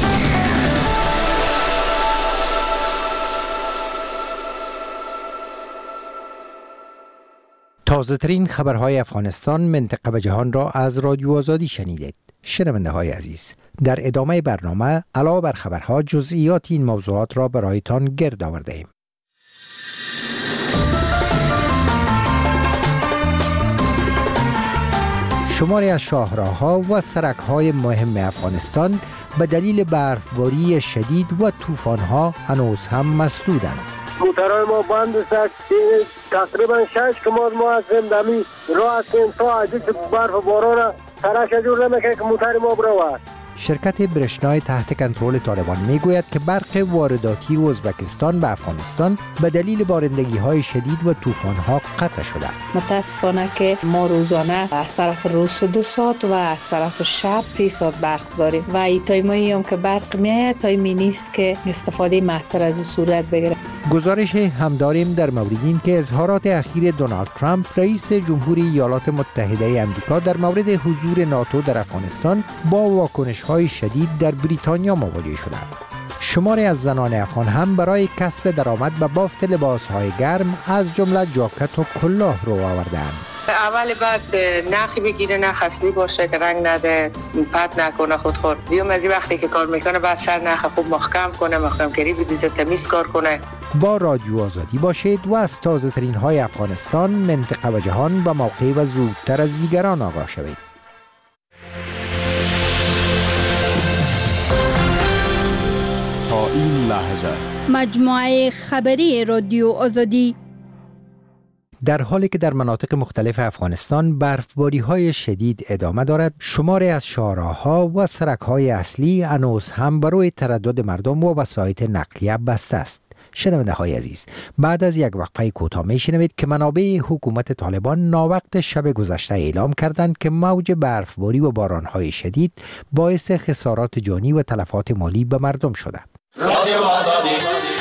تازه ترین خبرهای افغانستان، منطقه و جهان را از رادیو آزادی شنیدید. شنونده های عزیز، در ادامه برنامه علاوه بر خبرها جزئیات این موضوعات را برایتان گرد آورده ایم. شماری از شاهراه‌ها و سرک‌های مهم افغانستان به دلیل برفباری شدید و طوفان‌ها هنوز هم مسدودند. موترهای ما بند است. تقریبا شش کماد ما هستیم دمی راه هستیم تا عزیز برف و باران سرش جور نمیکنه که موتر ما برود. شرکت برشنای تحت کنترل طالبان میگوید که برق وارداتی ازبکستان به افغانستان به دلیل بارندگی های شدید و طوفان ها قطع شده. متاسفانه که ما روزانه از طرف روز دو ساعت و از طرف شب سی ساعت برق داریم و ای تایمایی هم که برق میاد تایمی نیست که استفاده مؤثر از صورت بگیره. گزارش هم داریم در مورد این که اظهارات اخیر دونالد ترامپ رئیس جمهوری ایالات متحده آمریکا در مورد حضور ناتو در افغانستان با واکنش های شدید در بریتانیا مواجه شدند. شماری از زنان افغان هم برای کسب درآمد به بافت لباس‌های گرم از جمله جاکت و کلاه رو آوردند. اول بعد نخی بگیره، نخ اصلی باشه که رنگ نده، پت نکنه خود خور. دیوم از این وقتی که کار میکنه بعد سر نخ خوب محکم کنه، محکم کری بدیزه تمیز کار کنه. با رادیو آزادی باشید و از تازه ترین های افغانستان، منطقه و جهان به موقع و زودتر از دیگران آگاه شوید. تا این لحظه مجموعه خبری رادیو آزادی. در حالی که در مناطق مختلف افغانستان برفباری‌های شدید ادامه دارد، شماری از شاهراه‌ها و سرک‌های اصلی هنوز هم برای تردد مردم و وسایط نقلیه بسته است. شنونده های عزیز، بعد از یک وقفه کوتاه میشنوید که منابع حکومت طالبان ناوقت شب گذشته اعلام کردند که موج برفباری و باران‌های شدید باعث خسارات جانی و تلفات مالی به مردم شده. رادیو آزادی.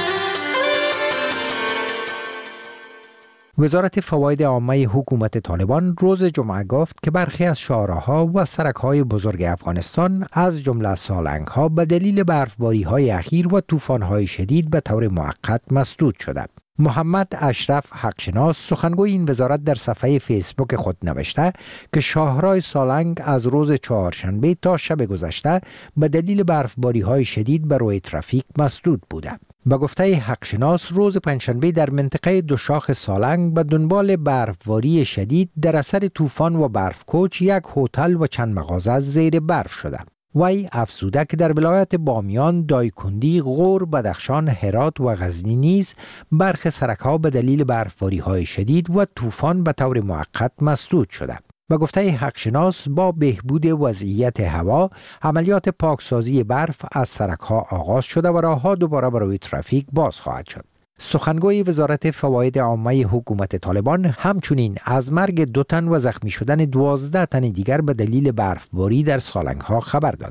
وزارت فواید عامه حکومت طالبان روز جمعه گفت که برخی از شاهراه‌ها و سرک‌های بزرگ افغانستان از جمله سالنگ‌ها به دلیل برفباری‌های اخیر و طوفان‌های شدید به طور موقت مسدود شده. محمد اشرف حقشناس سخنگوی این وزارت در صفحه فیسبوک خود نوشته که شاهراه سالنگ از روز چهارشنبه تا شب گذشته به دلیل برفباری‌های شدید بر روی ترافیک مسدود بوده. به گفته حقشناس، روز پنجشنبه در منطقه دوشاخ سالنگ به دنبال برفباری شدید در اثر طوفان و برفکوچ یک هتل و چند مغازه زیر برف شده. وی افزوده که در ولایت بامیان، دایکندی، غور، بدخشان، هرات و غزنی نیز برخی سرک‌ها به دلیل برفباری‌های شدید و طوفان به طور موقت مسدود شده. به گفته حقشناس، با بهبود وضعیت هوا، عملیات پاکسازی برف از سرک‌ها آغاز شده و راه‌ها دوباره برای ترافیک باز خواهد شد. سخنگوی وزارت فواید عامه حکومت طالبان همچنین از مرگ دو تن و زخمی شدن دوازده تن دیگر به دلیل برفباری در سالنگ‌ها خبر داده.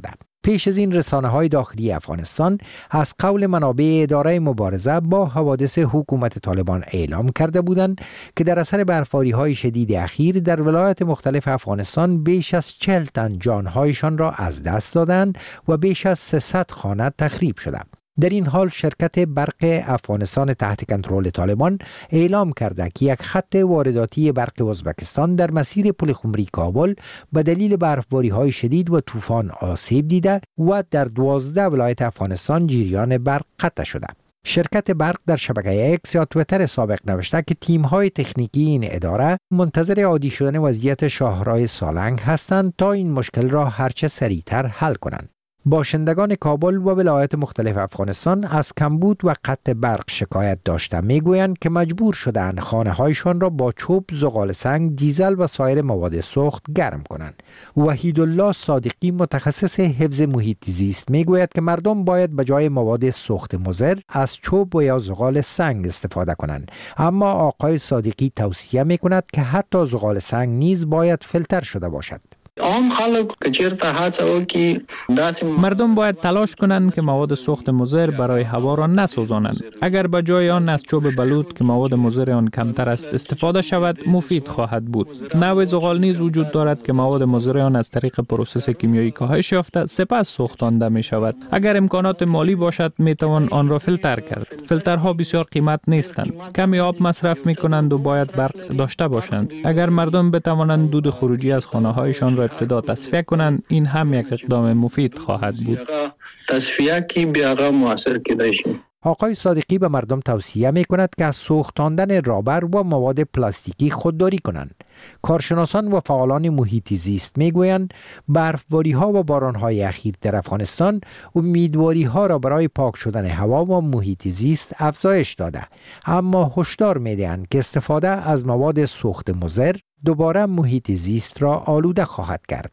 پیش از این رسانه‌های داخلی افغانستان از قول منابع اداره مبارزه با حوادث حکومت طالبان اعلام کرده بودند که در اثر برفاری‌های شدید اخیر در ولایات مختلف افغانستان بیش از چهل تن جانهایشان را از دست دادند و بیش از سیصد خانه تخریب شده. در این حال شرکت برق افغانستان تحت کنترل طالبان اعلام کرده که یک خط وارداتی برق ازبکستان در مسیر پل خمری کابل به دلیل برفباری‌های شدید و طوفان آسیب دیده و در دوازده ولایت افغانستان جریان برق قطع شده. شرکت برق در شبکه اکس یا تویتر سابق نوشته که تیم‌های تکنیکی این اداره منتظر عادی شدن وضعیت شاهراه سالنگ هستند تا این مشکل را هرچه سریعتر حل کنند. باشندگان کابل و ولایات مختلف افغانستان از کمبود و قطع برق شکایت داشته میگویند که مجبور شدند خانه‌هایشان را با چوب، زغال سنگ، دیزل و سایر مواد سوخت گرم کنند. وحیدالله صادقی متخصص حفظ محیط زیست میگوید که مردم باید به جای مواد سوخت مضر از چوب و یا زغال سنگ استفاده کنند، اما آقای صادقی توصیه میکند که حتی زغال سنگ نیز باید فیلتر شده باشد. عام خلک کچیرته هڅه وکړي داسې مردم باید تلاش کنند که مواد سوخت مضر برای هوا را نسوزانند. اگر به جای آن از چوب بلوط که مواد مضر آن کمتر است استفاده شود مفید خواهد بود. نوع زغال نیز وجود دارد که مواد مضر آن از طریق پروسس کیمیایی کاهش یافته سپس سوختانده می شود. اگر امکانات مالی باشد می توان آن را فیلتر کرد. فیلترها بسیار قیمت نیستند. کمی آب مصرف می کنند و باید برق داشته باشند. اگر مردم بتوانند دود خروجی از خانه هایشان را ابتدا تصفیه کنند این هم یک اقدام مفید خواهد بود. تصفیه کی بیاغه موثر کیدای شي. آقای صادقی به مردم توصیه می کند که از سوختاندن رابر و مواد پلاستیکی خودداری کنند. کارشناسان و فعالان محیط زیست می گویند برفباری ها و باران های اخیر در افغانستان امیدواری ها را برای پاک شدن هوا و محیط زیست افزایش داده، اما هشدار می دهند که استفاده از مواد سوخت مضر دوباره محیط زیست را آلوده خواهد کرد.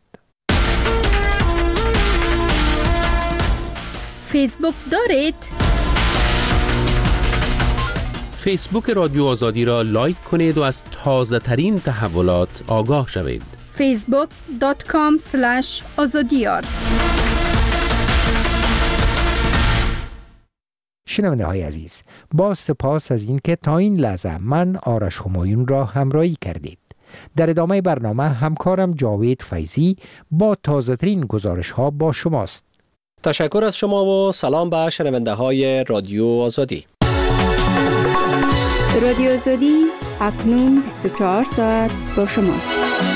فیسبوک دارید؟ فیسبوک رادیو آزادی را لایک کنید و از تازه ترین تحولات آگاه شوید. فیسبوک دات کام اسلش آزادیار. شنونده های عزیز، با سپاس از اینکه تا این لحظه من آرش همایون را همراهی کردید. در ادامه برنامه همکارم جاوید فیضی با تازه ترین گزارش ها با شماست. تشکر از شما و سلام به شنونده های رادیو آزادی. رادیو آزادی اکنون بیست و چهار ساعت با شماست.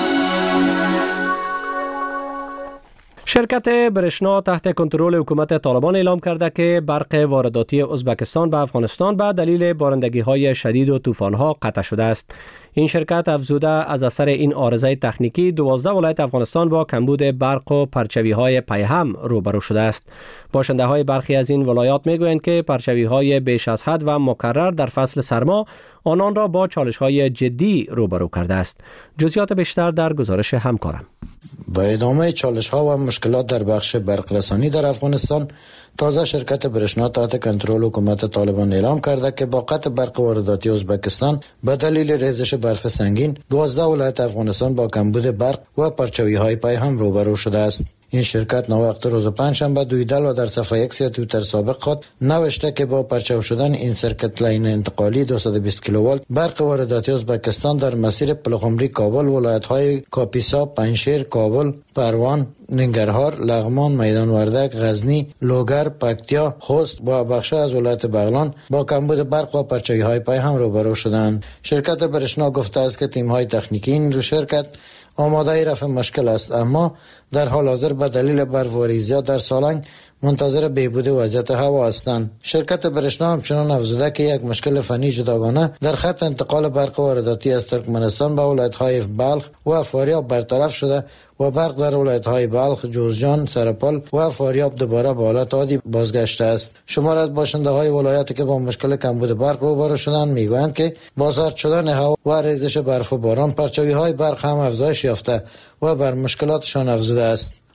شرکت برشنا تحت کنترل حکومت طالبان اعلام کرده که برق وارداتی ازبکستان به افغانستان به دلیل بارندگی‌های شدید و طوفان‌ها قطع شده است. این شرکت افزوده از اثر این عارضه تکنیکی دوازده ولایت افغانستان با کمبود برق و پرچوی‌های پیهم روبرو شده است. باشنده‌های برخی از این ولایات می‌گویند که پرچوی‌های بیش از حد و مکرر در فصل سرما آنان را با چالش‌های جدی روبرو کرده است. جزئیات بیشتر در گزارش همکارم. با ادامه چالش‌ها و مشکلات در بخش برق رسانی در افغانستان، تازه شرکت برشنا تحت کنترل حکومت طالبان اعلام کرده که با قطع برق وارداتی ازبکستان به دلیل ریزش برف سنگین دوازده ولایت افغانستان با کمبود برق و پرچوی‌های پیهم روبرو شده است. این شرکت نوقت روز پنجشنبه دویدل و در صفحه اکس یا توییتر سابق خود نوشته که با پرچو شدن این سرکت لاین انتقالی دویست و بیست کیلوولت برق وارداتی ازبکستان در مسیر پلخمری کابل ولایت‌های کاپیسا، پنجشیر، کابل، پروان، ننگرهار، لغمان، میدان وردک، غزنی، لوگر، پکتیا، خوست و بخش از ولایت بغلان با کمبود برق و پرچوی‌های پیهم روبرو شدند. شرکت برشنا گفته است که تیم‌های تکنیکی این دو شرکت آماده رفع مشکل است، اما در حال حاضر به دلیل برفباری زیاد در سالنگ منتظر بهبود وضعیت هوا هستند. شرکت برشنا همچنان افزوده که یک مشکل فنی جداگانه در خط انتقال برق وارداتی از ترکمنستان به ولایت‌های بلخ و فاریاب برطرف شده و برق در ولایت‌های بلخ، جوزجان، سرپل و فاریاب دوباره به حالت عادی بازگشته است. شمار از باشنده‌های ولایاتی که با مشکل کمبود برق روبرو شدند میگویند که با سرد شدن هوا و ریزش برف و باران پرچوی‌های برق هم افزایش یافته و بر مشکلاتشان افزوده است.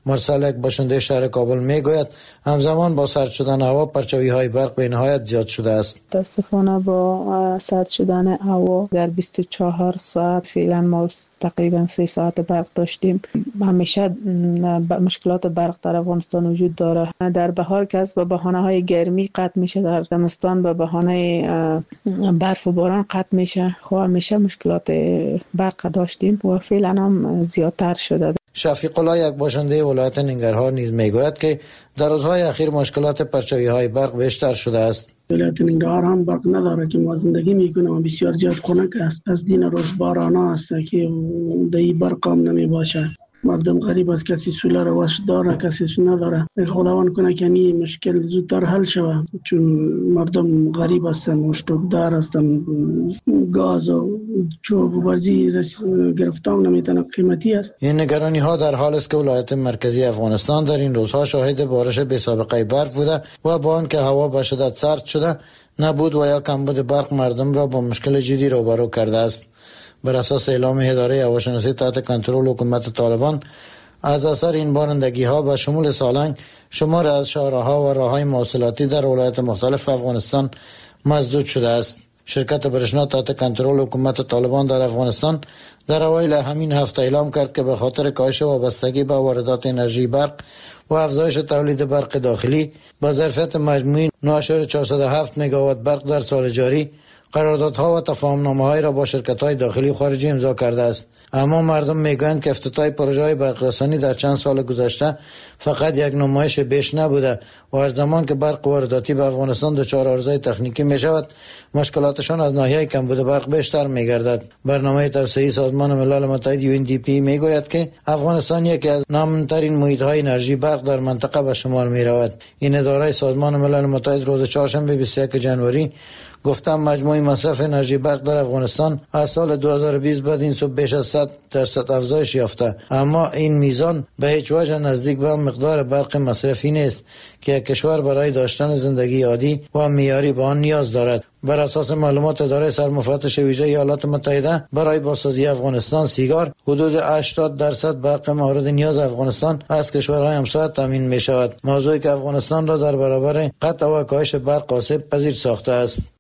مرسل یک باشنده شهر کابل میگوید همزمان با سرد شدن هوا پرچاوی های برق به نهایت زیاد شده است. متاسفانه با سرد شدن هوا در بیست و چهار ساعت فعلا ما تقریبا سه ساعت برق داشتیم. همیشه مشکلات برق در افغانستان وجود داره. در بهار که از به بهانه های گرمی قطع میشه، در زمستان به بهانه برف و باران قطع میشه. خب همیشه مشکلات برق داشتیم و فعلا هم زیادتر شده. شفیق الله یک باشنده ولایت ننگرهار نیز میگوید که در روزهای اخیر مشکلات پرچاوی های برق بیشتر شده است. ولایت ننگرهار هم برق نداره که ما زندگی میکنیم و بسیار زیاد خنک است. از دین روز باران است که دی برق هم نمی باشه. مردم غریب است، کسی سولر واش داره کسی نداره. خداوند کنه که این مشکل زودتر حل شود، چون مردم غریب هستن، مشتوکدار هستن، گاز و چوب و برزی گرفتان نمیتونه قیمتی است. این نگرانی ها در حال است که ولایت مرکزی افغانستان در این روزها شاهد بارش بی سابقه برف بوده و با آنکه هوا به شدت سرد شده، نبود و یا کمبود برق مردم را با مشکل جدی روبرو کرده است. بر اساس اعلام اداره هواشناسی تحت کنترل حکومت طالبان، از اثر این بارندگی ها به شمول سالنگ شمار از شهرها و راههای مواصلاتی در ولایات مختلف افغانستان مسدود شده است. شرکت برشنا تحت کنترل حکومت طالبان در افغانستان در اوایل همین هفته اعلام کرد که به خاطر کاهش وابستگی به واردات انرژی برق و افزایش تولید برق داخلی با ظرفیت مجموعی نه ممیز چهارصد و هفت مگاوات برق در سال جاری قراردادها و تفاهم‌نامه‌های را با شرکت‌های داخلی و خارجی امضا کرده است. اما مردم میگویند که افتتاح پروژه‌های برقرسانی در چند سال گذشته فقط یک نمایش بیش نبوده و هر زمان که برق وارداتی به افغانستان دچار عرضه تکنیکی می‌شود، مشکلاتشان از ناحیه کمبود برق بیشتر می‌گردد. برنامه توسعه‌ای سازمان ملل متحد یو ان دی پی میگوید که افغانستان یکی از نام‌ترین محیط‌های انرژی برق در منطقه به شمار می‌رود. این اداره سازمان ملل متحد روز چهارشنبه بیست و یک ژانویه گفتم مجموعی مصرف انرژی برق در افغانستان از سال دو هزار و بیست بعد این سو بیش از صد درصد افزایش یافته، اما این میزان به هیچ وجه نزدیک به مقدار برق مصرفی نیست که کشور برای داشتن زندگی عادی و معیاری به آن نیاز دارد. بر اساس معلومات اداره سرمفتش ویژه ایالات متحده، برای بازسازی افغانستان سیگار حدود هشتاد درصد برق مورد نیاز افغانستان از کشورهای همسایه تامین می شود، موضوعی که افغانستان را در برابر قطع و کاهش برق آسیب پذیر ساخته است.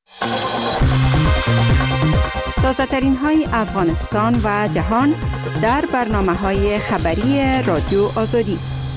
تازه ترین های افغانستان و جهان در برنامه های خبری رادیو آزادی.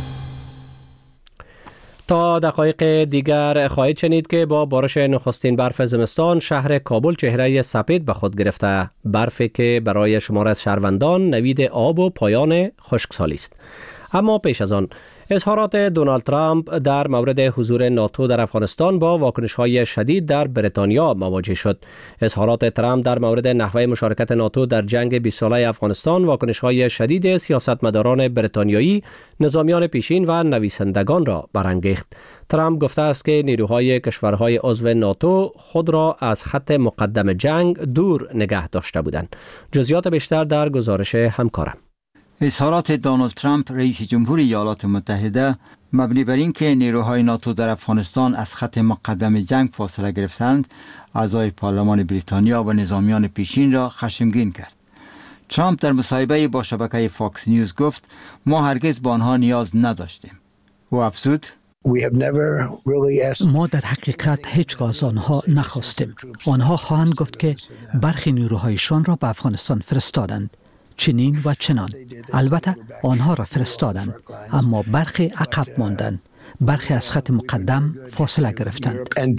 تا دقایق دیگر خواهید شنید که با بارش نخستین برف زمستان شهر کابل چهره سپید به خود گرفته. برفی که برای شمار از شهروندان نوید آب و پایان خشکسالی است. اما پیش از آن اظهارات دونالد ترامپ در مورد حضور ناتو در افغانستان با واکنش‌های شدید در بریتانیا مواجه شد. اظهارات ترامپ در مورد نحوه مشارکت ناتو در جنگ بیست ساله افغانستان واکنش‌های شدید سیاستمداران بریتانیایی، نظامیان پیشین و نویسندگان را برانگیخت. ترامپ گفته است که نیروهای کشورهای عضو ناتو خود را از خط مقدم جنگ دور نگه داشته بودند. جزئیات بیشتر در گزارش همکارم. اظهارات دونالد ترامپ رئیس جمهور ایالات متحده مبنی بر این که نیروهای ناتو در افغانستان از خط مقدم جنگ فاصله گرفتند، اعضای پارلمان بریتانیا و نظامیان پیشین را خشمگین کرد. ترامپ در مصاحبه با شبکه فاکس نیوز گفت ما هرگز به آنها نیاز نداشتیم. او افزود ما در حقیقت هیچگاه از آنها نخواستیم. آنها خواهند گفت که برخی نیروهایشان را به افغانستان فرستادند، چنین و چنان. البته آنها را فرستادند، اما برخی عقب ماندند، برخی از خط مقدم فاصله گرفتند.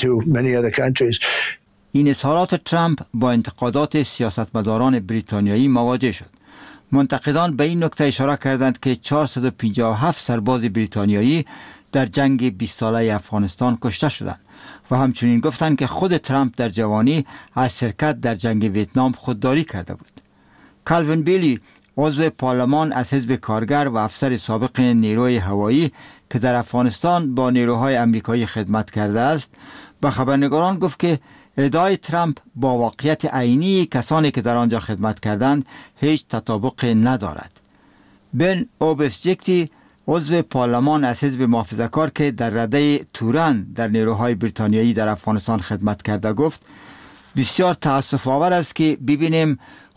این اظهارات ترامپ با انتقادات سیاستمداران بریتانیایی مواجه شد. منتقدان به این نکته اشاره کردند که چهارصد و پنجاه و هفت سرباز بریتانیایی در جنگ بیست ساله افغانستان کشته شدند و همچنین گفتند که خود ترامپ در جوانی از شرکت در جنگ ویتنام خودداری کرده بود. کالوین بیلی، عضو پارلمان از حزب کارگر و افسر سابق نیروی هوایی که در افغانستان با نیروهای امریکایی خدمت کرده است، به خبرنگاران گفت که ادعای ترامپ با واقعیت عینی کسانی که در آنجا خدمت کردند هیچ تطابق ندارد. بن اوبسجکتی، عضو پارلمان از حزب محافظه‌کار که در رده تورن در نیروهای بریتانیایی در افغانستان خدمت کرده، گفت بسیار تأسف آور است که ببینیم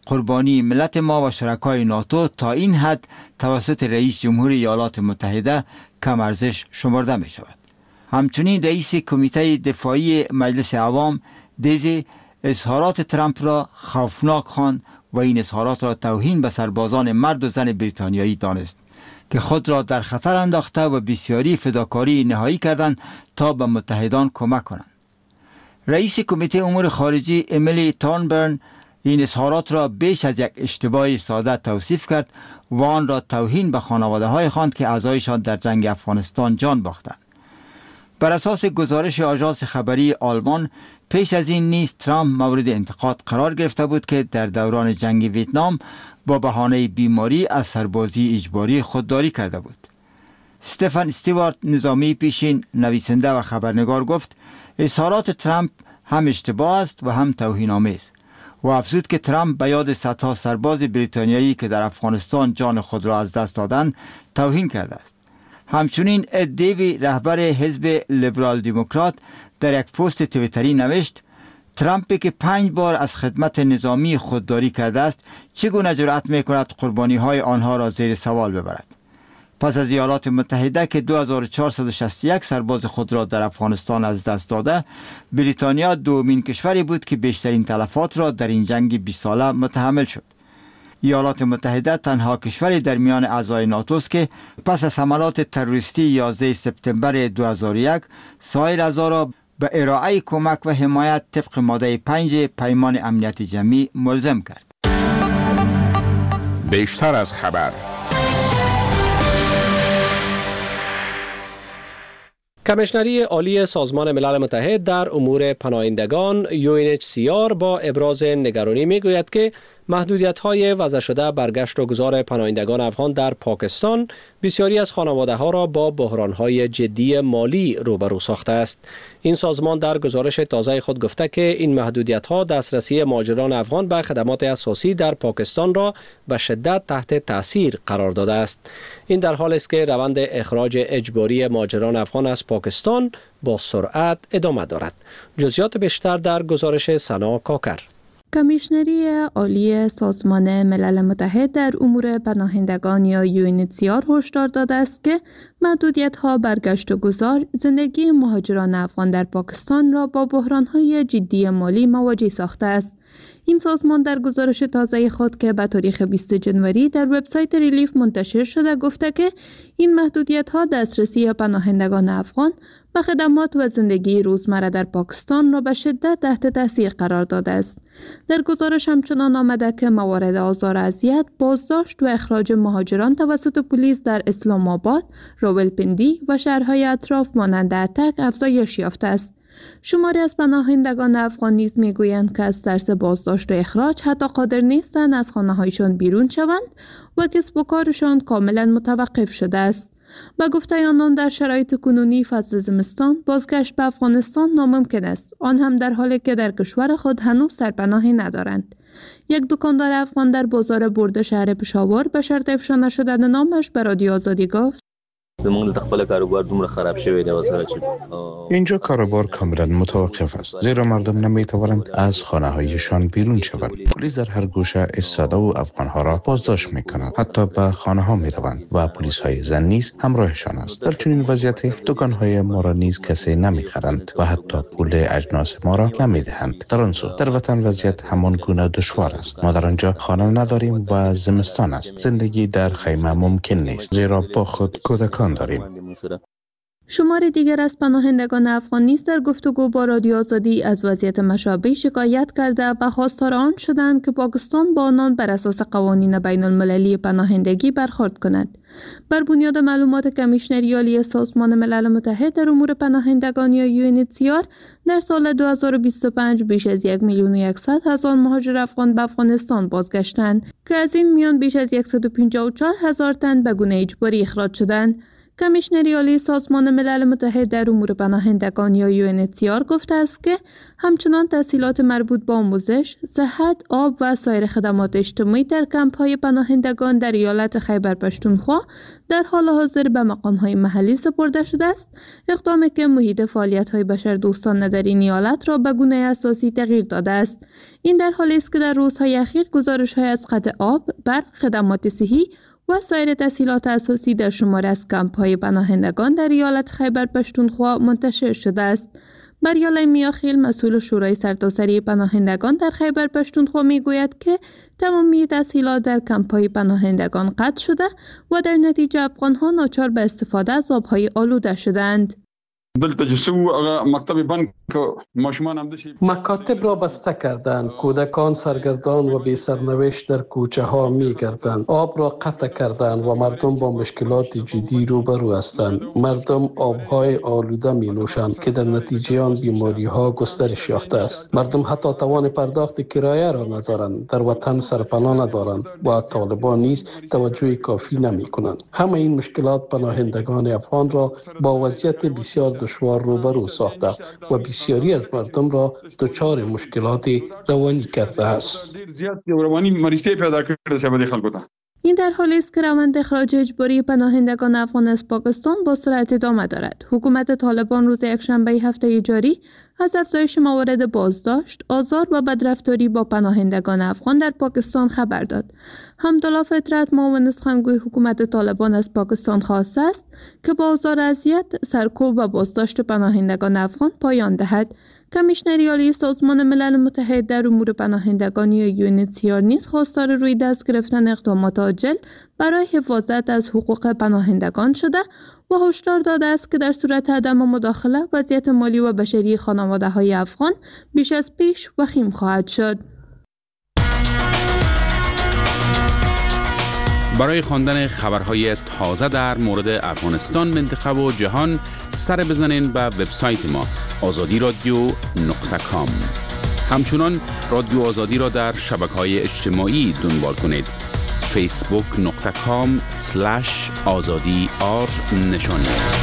قربانی ملت ما و شرکای ناتو تا این حد توسط رئیس جمهور ایالات متحده کم ارزش شمرده می شود. همچنین رئیس کمیته دفاعی مجلس عوام دیزی اظهارات ترامپ را خوفناک خواند و این اظهارات را توهین به سربازان مرد و زن بریتانیایی دانست که خود را در خطر انداخته و بسیاری فداکاری نهایی کردند تا به متحدان کمک کنند. رئیس کمیته امور خارجی امیلی تورنبرن این اظهارات را بیش از یک اشتباه ساده توصیف کرد و آن را توهین به خانواده های خواند که اعضایشان در جنگ افغانستان جان باختند. بر اساس گزارش آژانس خبری آلمان پیش از این نیز ترامپ مورد انتقاد قرار گرفته بود که در دوران جنگ ویتنام با بهانه بیماری از سربازی اجباری خودداری کرده بود. استفن استیوارت نظامی پیشین نویسنده و خبرنگار گفت اظهارات ترامپ هم اشتباه است و هم توهین‌آمیز و افزود که ترامپ به یاد صدها سرباز بریتانیایی که در افغانستان جان خود را از دست دادند توهین کرده است. همچنین اد دیوی رهبر حزب لیبرال دموکرات در یک پست توییتری نوشت ترامپی که پنج بار از خدمت نظامی خودداری کرده است چگونه جرأت می‌کند قربانی‌های آنها را زیر سوال ببرد. پس از ایالات متحده که دو هزار و چهارصد و شصت و یک سرباز خود را در افغانستان از دست داده، بریتانیا دومین کشوری بود که بیشترین تلفات را در این جنگ بیست ساله متحمل شد. ایالات متحده تنها کشوری در میان اعضای ناتو است که پس از حملات تروریستی یازده سپتامبر دو هزار و یک سایر اعضا را به ارائه کمک و حمایت طبق ماده پنج پیمان امنیت جمعی ملزم کرد. بیشتر از خبر. کمیشنری عالی سازمان ملل متحد در امور پناهندگان یو ان اچ سی آر با ابراز نگرانی میگوید که محدودیت‌های وضع شده برگشت و گذار پناهندگان افغان در پاکستان بسیاری از خانواده‌ها را با بحران‌های جدی مالی روبرو ساخته است. این سازمان در گزارش تازه خود گفته که این محدودیت‌ها دسترسی مهاجران افغان به خدمات اساسی در پاکستان را به شدت تحت تاثیر قرار داده است. این در حالی است که روند اخراج اجباری مهاجران افغان از پاکستان با سرعت ادامه دارد. جزئیات بیشتر در گزارش سنا کاکر. کمیشنری عالی سازمان ملل متحد در امور پناهندگان یا یو ان اچ سی آر هشدار داده است که محدودیت‌ها برگشت و گذار زندگی مهاجران افغان در پاکستان را با بحران‌های جدی مالی مواجه ساخته است. این سازمان در گزارش تازه خود که به تاریخ بیست جنوری در وبسایت ریلیف منتشر شده گفته که این محدودیت‌ها دسترسی پناهندگان افغان به خدمات و زندگی روزمره در پاکستان را به شدت تحت تاثیر قرار داده است. در گزارش همچنان آمده که موارد آزار و اذیت، بازداشت و اخراج مهاجران توسط پلیس در اسلام آباد، راولپندی و شهرهای اطراف مانند اتک افزایش یافته است. شماری از پناهندگان افغان نیز میگویند که از ترس بازداشت و اخراج حتی قادر نیستند از خانه‌هایشان بیرون شوند و کسب و کارشان کاملا متوقف شده است. با گفته آنان در شرایط کنونی فصل زمستان بازگشت به افغانستان ناممکن است، آن هم در حالی که در کشور خود هنوز سرپناهی ندارند. یک دکاندار افغان در بازار برده شهر پشاور به شرط افشا نشدن نامش به رادیو آزادی گفت زمونږ د خپل کاروبار دومره خراب شوی دی وسره چې اینجا کاروبار کاملا متوقف است، زیرا مردم نمیتوانند از خانه هایشان بیرون شوند. پلیس در هر گوشه ایستاده و افغانها را بازداشت میکنند، حتی به خانه ها میروند و پلیس های زن نیز همراهشان است. در چنین وضعیتی دکان های ما را نیز کسی نمیخرند و حتی پول اجناس ما را نمیدهند. در آن سو در وطن وضعیت همان گونه دشوار است. ما در آنجا خانه نداریم و زمستان است. زندگی در خیمه ممکن نیست، زیرا با خود کودکان داریم. شمار دیگر از پناهندگان افغان نیز در گفتگو با رادیو آزادی از وضعیت مشابه شکایت کرده و خواستار آن شدند که پاکستان با آنان بر اساس قوانین بین المللی پناهندگی برخورد کند. بر بنیاد معلومات کمیشنری عالی سازمان ملل متحد در امور پناهندگان یا یو ان اچ سی آر در سال دو هزار و بیست و پنج بیش از یک میلیون و صد هزار مهاجر افغان به افغانستان بازگشتند که از این میان بیش از صد و پنجاه و چهار هزار تن به گونه اجباری اخراج شدند. کمیشنری عالی سازمان ملل متحد در امور پناهندگان یا یو ان اچ سی آر گفته است که همچنان تسهیلات مربوط به آموزش، صحت، آب و سایر خدمات اجتماعی در کمپ‌های پناهندگان در ایالت خیبر پختونخوا در حال حاضر به مقام‌های محلی سپرده شده است، اقدامی که محیط فعالیت‌های بشردوستانه در این ایالت را به گونه اساسی تغییر داده است. این در حالی است که در روزهای اخیر گزارش‌های از قطع آب، برق، خدمات صحی و سایر تسهیلات اساسی در شمار از کمپ‌های پناهندگان در ایالت خیبر پختونخوا منتشر شده است. بریالای میاخیل مسئول شورای سرتاسری پناهندگان در خیبر پختونخوا میگوید که تمامی تسهیلات در کمپ‌های پناهندگان قطع شده و در نتیجه افغان‌ها ناچار به استفاده از آب‌های آلوده شدند. مکاتب را بسته کردند، کودکان سرگردان و بی سرنوشت در کوچه ها می گردند، آب را قطع کردند و مردم با مشکلات جدی روبرو هستند. مردم آبهای آلوده می نوشند که در نتیجه آن بیماری ها گسترش یافته است. مردم حتی توان پرداخت کرایه را ندارند، در وطن سرپناه ندارند و طالبان نیز توجه کافی نمی کنند. همه این مشکلات پناهندگان افغان را با وضعیت بسیار دشوار روبرو ساخته و بسیاری از مردم را دچار مشکلات روانی کرده است. این در حالی است که روند اخراج اجباری پناهندگان افغان از پاکستان با سرعت ادامه دارد. حکومت طالبان روز یکشنبه هفته جاری از افزایش موارد بازداشت، آزار و بدرفتاری با پناهندگان افغان در پاکستان خبر داد. حمدالله فطرت، معاون سخنگوی حکومت طالبان از پاکستان خواسته است که با آزار، اذیت، سرکوب و بازداشت پناهندگان افغان پایان دهد. کمیشنری عالی سازمان ملل متحد در امور پناهندگان یا یو ان اچ سی آر نیز خواستار روی دست گرفتن اقدامات عاجل برای حفاظت از حقوق پناهندگان شده و هشدار داده است که در صورت عدم مداخله وضعیت مالی و بشری خانواده‌های افغان بیش از پیش وخیم خواهد شد. برای خواندن خبرهای تازه در مورد افغانستان، منطقه و جهان سر بزنین به وبسایت ما آزادی رادیو نقطه کام. همچنان رادیو آزادی را در شبکه‌های اجتماعی دنبال کنید. فیسبوک نقطه کام سلش آزادی آر نشانی است.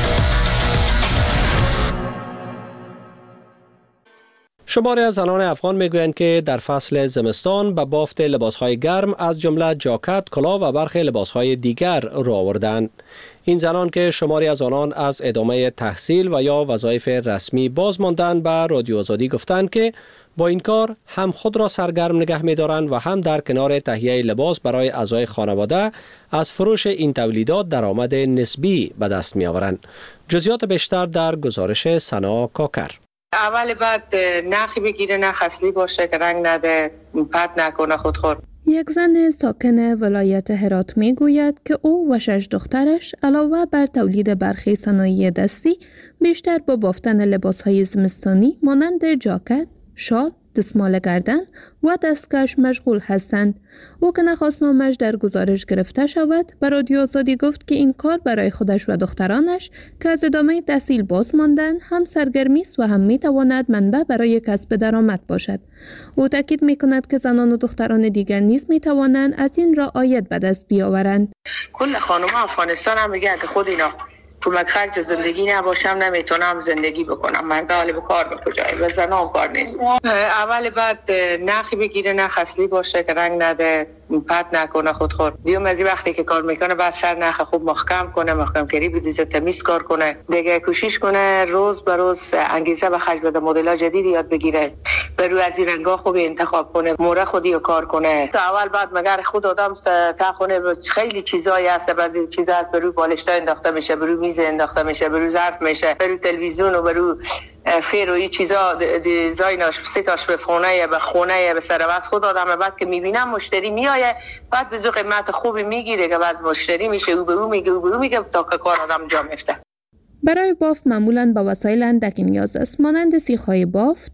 شماری از زنان افغان میگویند که در فصل زمستان به بافت لباسهای گرم از جمله جاکت، کلاه و برخی لباسهای دیگر رو آوردند. این زنان که شماری از آنان از ادامه تحصیل و یا وظایف رسمی باز ماندند به رادیو آزادی گفتند که با این کار هم خود را سرگرم نگه می‌دارند و هم در کنار تهیه لباس برای اعضای خانواده از فروش این تولیدات درآمد نسبی به دست می‌آورند. جزئیات بیشتر در گزارش سنا کاکر. اول بعد نخی بگیره، نخ اصلی باشه که رنگ نده، پت نکنه خودخور. یک زن ساکن ولایت هرات می گوید که او و شش دخترش علاوه بر تولید برخی صنایع دستی بیشتر با بافتن لباسهای زمستانی مانند جاکت، شال، دستمال گردن و دستکش مشغول هستند. او که نخواست نامش در گزارش گرفته شود، به رادیو آزادی گفت که این کار برای خودش و دخترانش که از ادامه تحصیل باز ماندن هم سرگرمی است و هم می تواند منبع برای کسب درآمد باشد. او تاکید می کند که زنان و دختران دیگر نیز می توانند از این را عاید به دست بیاورند. کل خانم افغانستان هم میگن که خود اینا کمک خرج زندگی نباشم نمیتونم زندگی بکنم. مرد حالی به کار به کجایی و زنان کار نیست. اول بعد نخی بگیره، نخ اصلی باشه که رنگ نده، پت نکنه خودخور. دیوم از وقتی که کار میکنه بعد سر نخ خوب محکم کنه، محکم کری بدیزه، تمیز کار کنه، دیگه کوشش کنه روز به روز انگیزه به خرج بده، مدل جدید یاد بگیره، به روی از این رنگا خوب انتخاب کنه، موره خودی رو کار کنه. تا اول بعد مگر خود آدم تا خونه خیلی چیزایی هست، بعضی چیزا هست به روی بالشتا انداخته میشه، به روی میز انداخته میشه، به روی ظرف میشه، به روی تلویزیون و به روی فیر و این چیزا دیزایناش سه تاش به خونه به خونه به سر واس خود آدم بعد که میبینم مشتری میایه بعد به قیمت خوبی میگیره که باز مشتری میشه او به او میگه او به او میگه تا که کار آدم جا میفته. برای بافت معمولاً با وسایل اندکی نیاز است، مانند سیخ‌های بافت،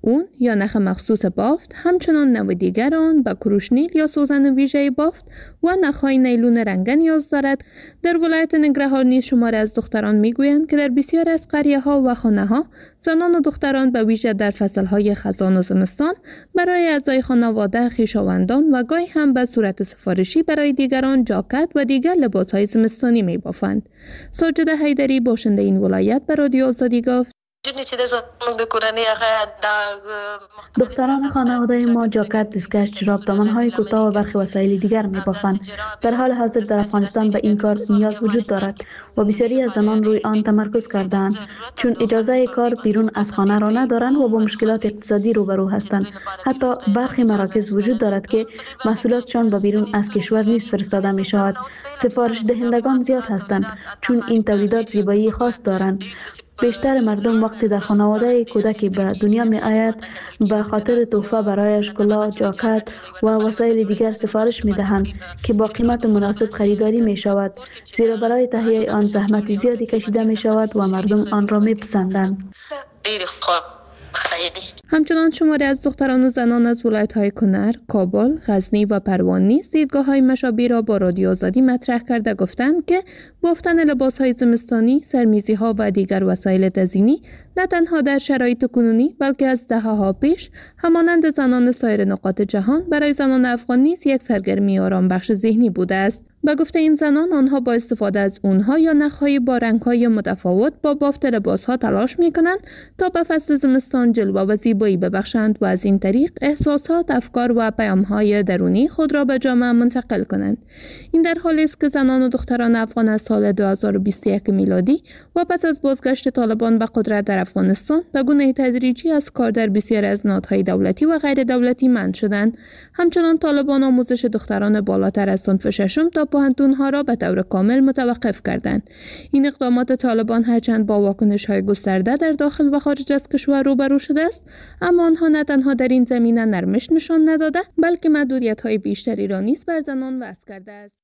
اون یا نخ مخصوص بافت، همچنان نوع دیگر آن به کروشنیل یا سوزن ویژه بافت و نخهای نیلون رنگه نیاز دارد. در ولایت ننگرهار نیز شماری از دختران میگویند که در بسیار از قریه ها و خانه ها زنان و دختران به ویژه در فصل های خزان و زمستان برای اعضای خانواده، خویشاوندان و گاهی هم به صورت سفارشی برای دیگران جاکت و دیگر لباس های زمستانی می بافند. ساجده حیدری باشنده این ولایت به رادیو آزادی گفت: دختران خانواده ما جاکت، دستکش، جوراب، دامن‌های کوتاه و برخی وسایل دیگر می‌بافند. در حال حاضر در افغانستان به این کار نیاز وجود دارد و بسیاری از زنان روی آن تمرکز کرده‌اند، چون اجازه کار بیرون از خانه را ندارند و با مشکلات اقتصادی روبرو هستند. حتی برخی مراکز وجود دارد که محصولاتشان به بیرون از کشور نیز فرستاده می‌شود. سفارش دهندگان زیاد هستند، چون این تولیدات زیبایی خاص دارند. بیشتر مردم وقتی در خانواده کودکی به دنیا می آید به خاطر تحفه برایش کلاه، جاکت و وسایل دیگر سفارش می دهند که با قیمت مناسب خریداری می شود، زیرا برای تهیه آن زحمت زیادی کشیده می شود و مردم آن را می پسندند. همچنان شماری از دختران و زنان از ولایت‌های کنر، کابل، غزنی و پروان نیز دیدگاه‌های مشابه را با رادیو آزادی مطرح کرده گفتند که بافتن لباس‌های زمستانی، سرمیزی‌ها و دیگر وسایل تزیینی نه تنها در شرایط کنونی بلکه از دهه‌ها پیش همانند زنان سایر نقاط جهان برای زنان افغان نیز یک سرگرمی آرامبخش ذهنی بوده است. به گفته این زنان، آنها با استفاده از اونها یا نخهای با رنگ‌های متفاوت با بافت لباس‌ها تلاش می‌کنند تا به فصل زمستان جلوه و زیبایی ببخشند و از این طریق احساسات، افکار و پیام‌های درونی خود را به جامعه منتقل کنند. این در حالی است که زنان و دختران افغان از سال دو هزار و بیست و یک میلادی و پس از بازگشت طالبان به قدرت در افغانستان به گونه تدریجی از کار در بسیاری از نهادهای دولتی و غیر دولتی منع شدند. همچنان طالبان آموزش دختران بالاتر از صنف ششم تا پوهنتون‌ها را به طور کامل متوقف کردند. این اقدامات طالبان هرچند با واکنش‌های گسترده در داخل و خارج از کشور روبرو شده است، اما آنها نه تنها در این زمینه نرمش نشان نداده، بلکه محدودیت‌های بیشتری را نیز بر زنان وضع کرده است.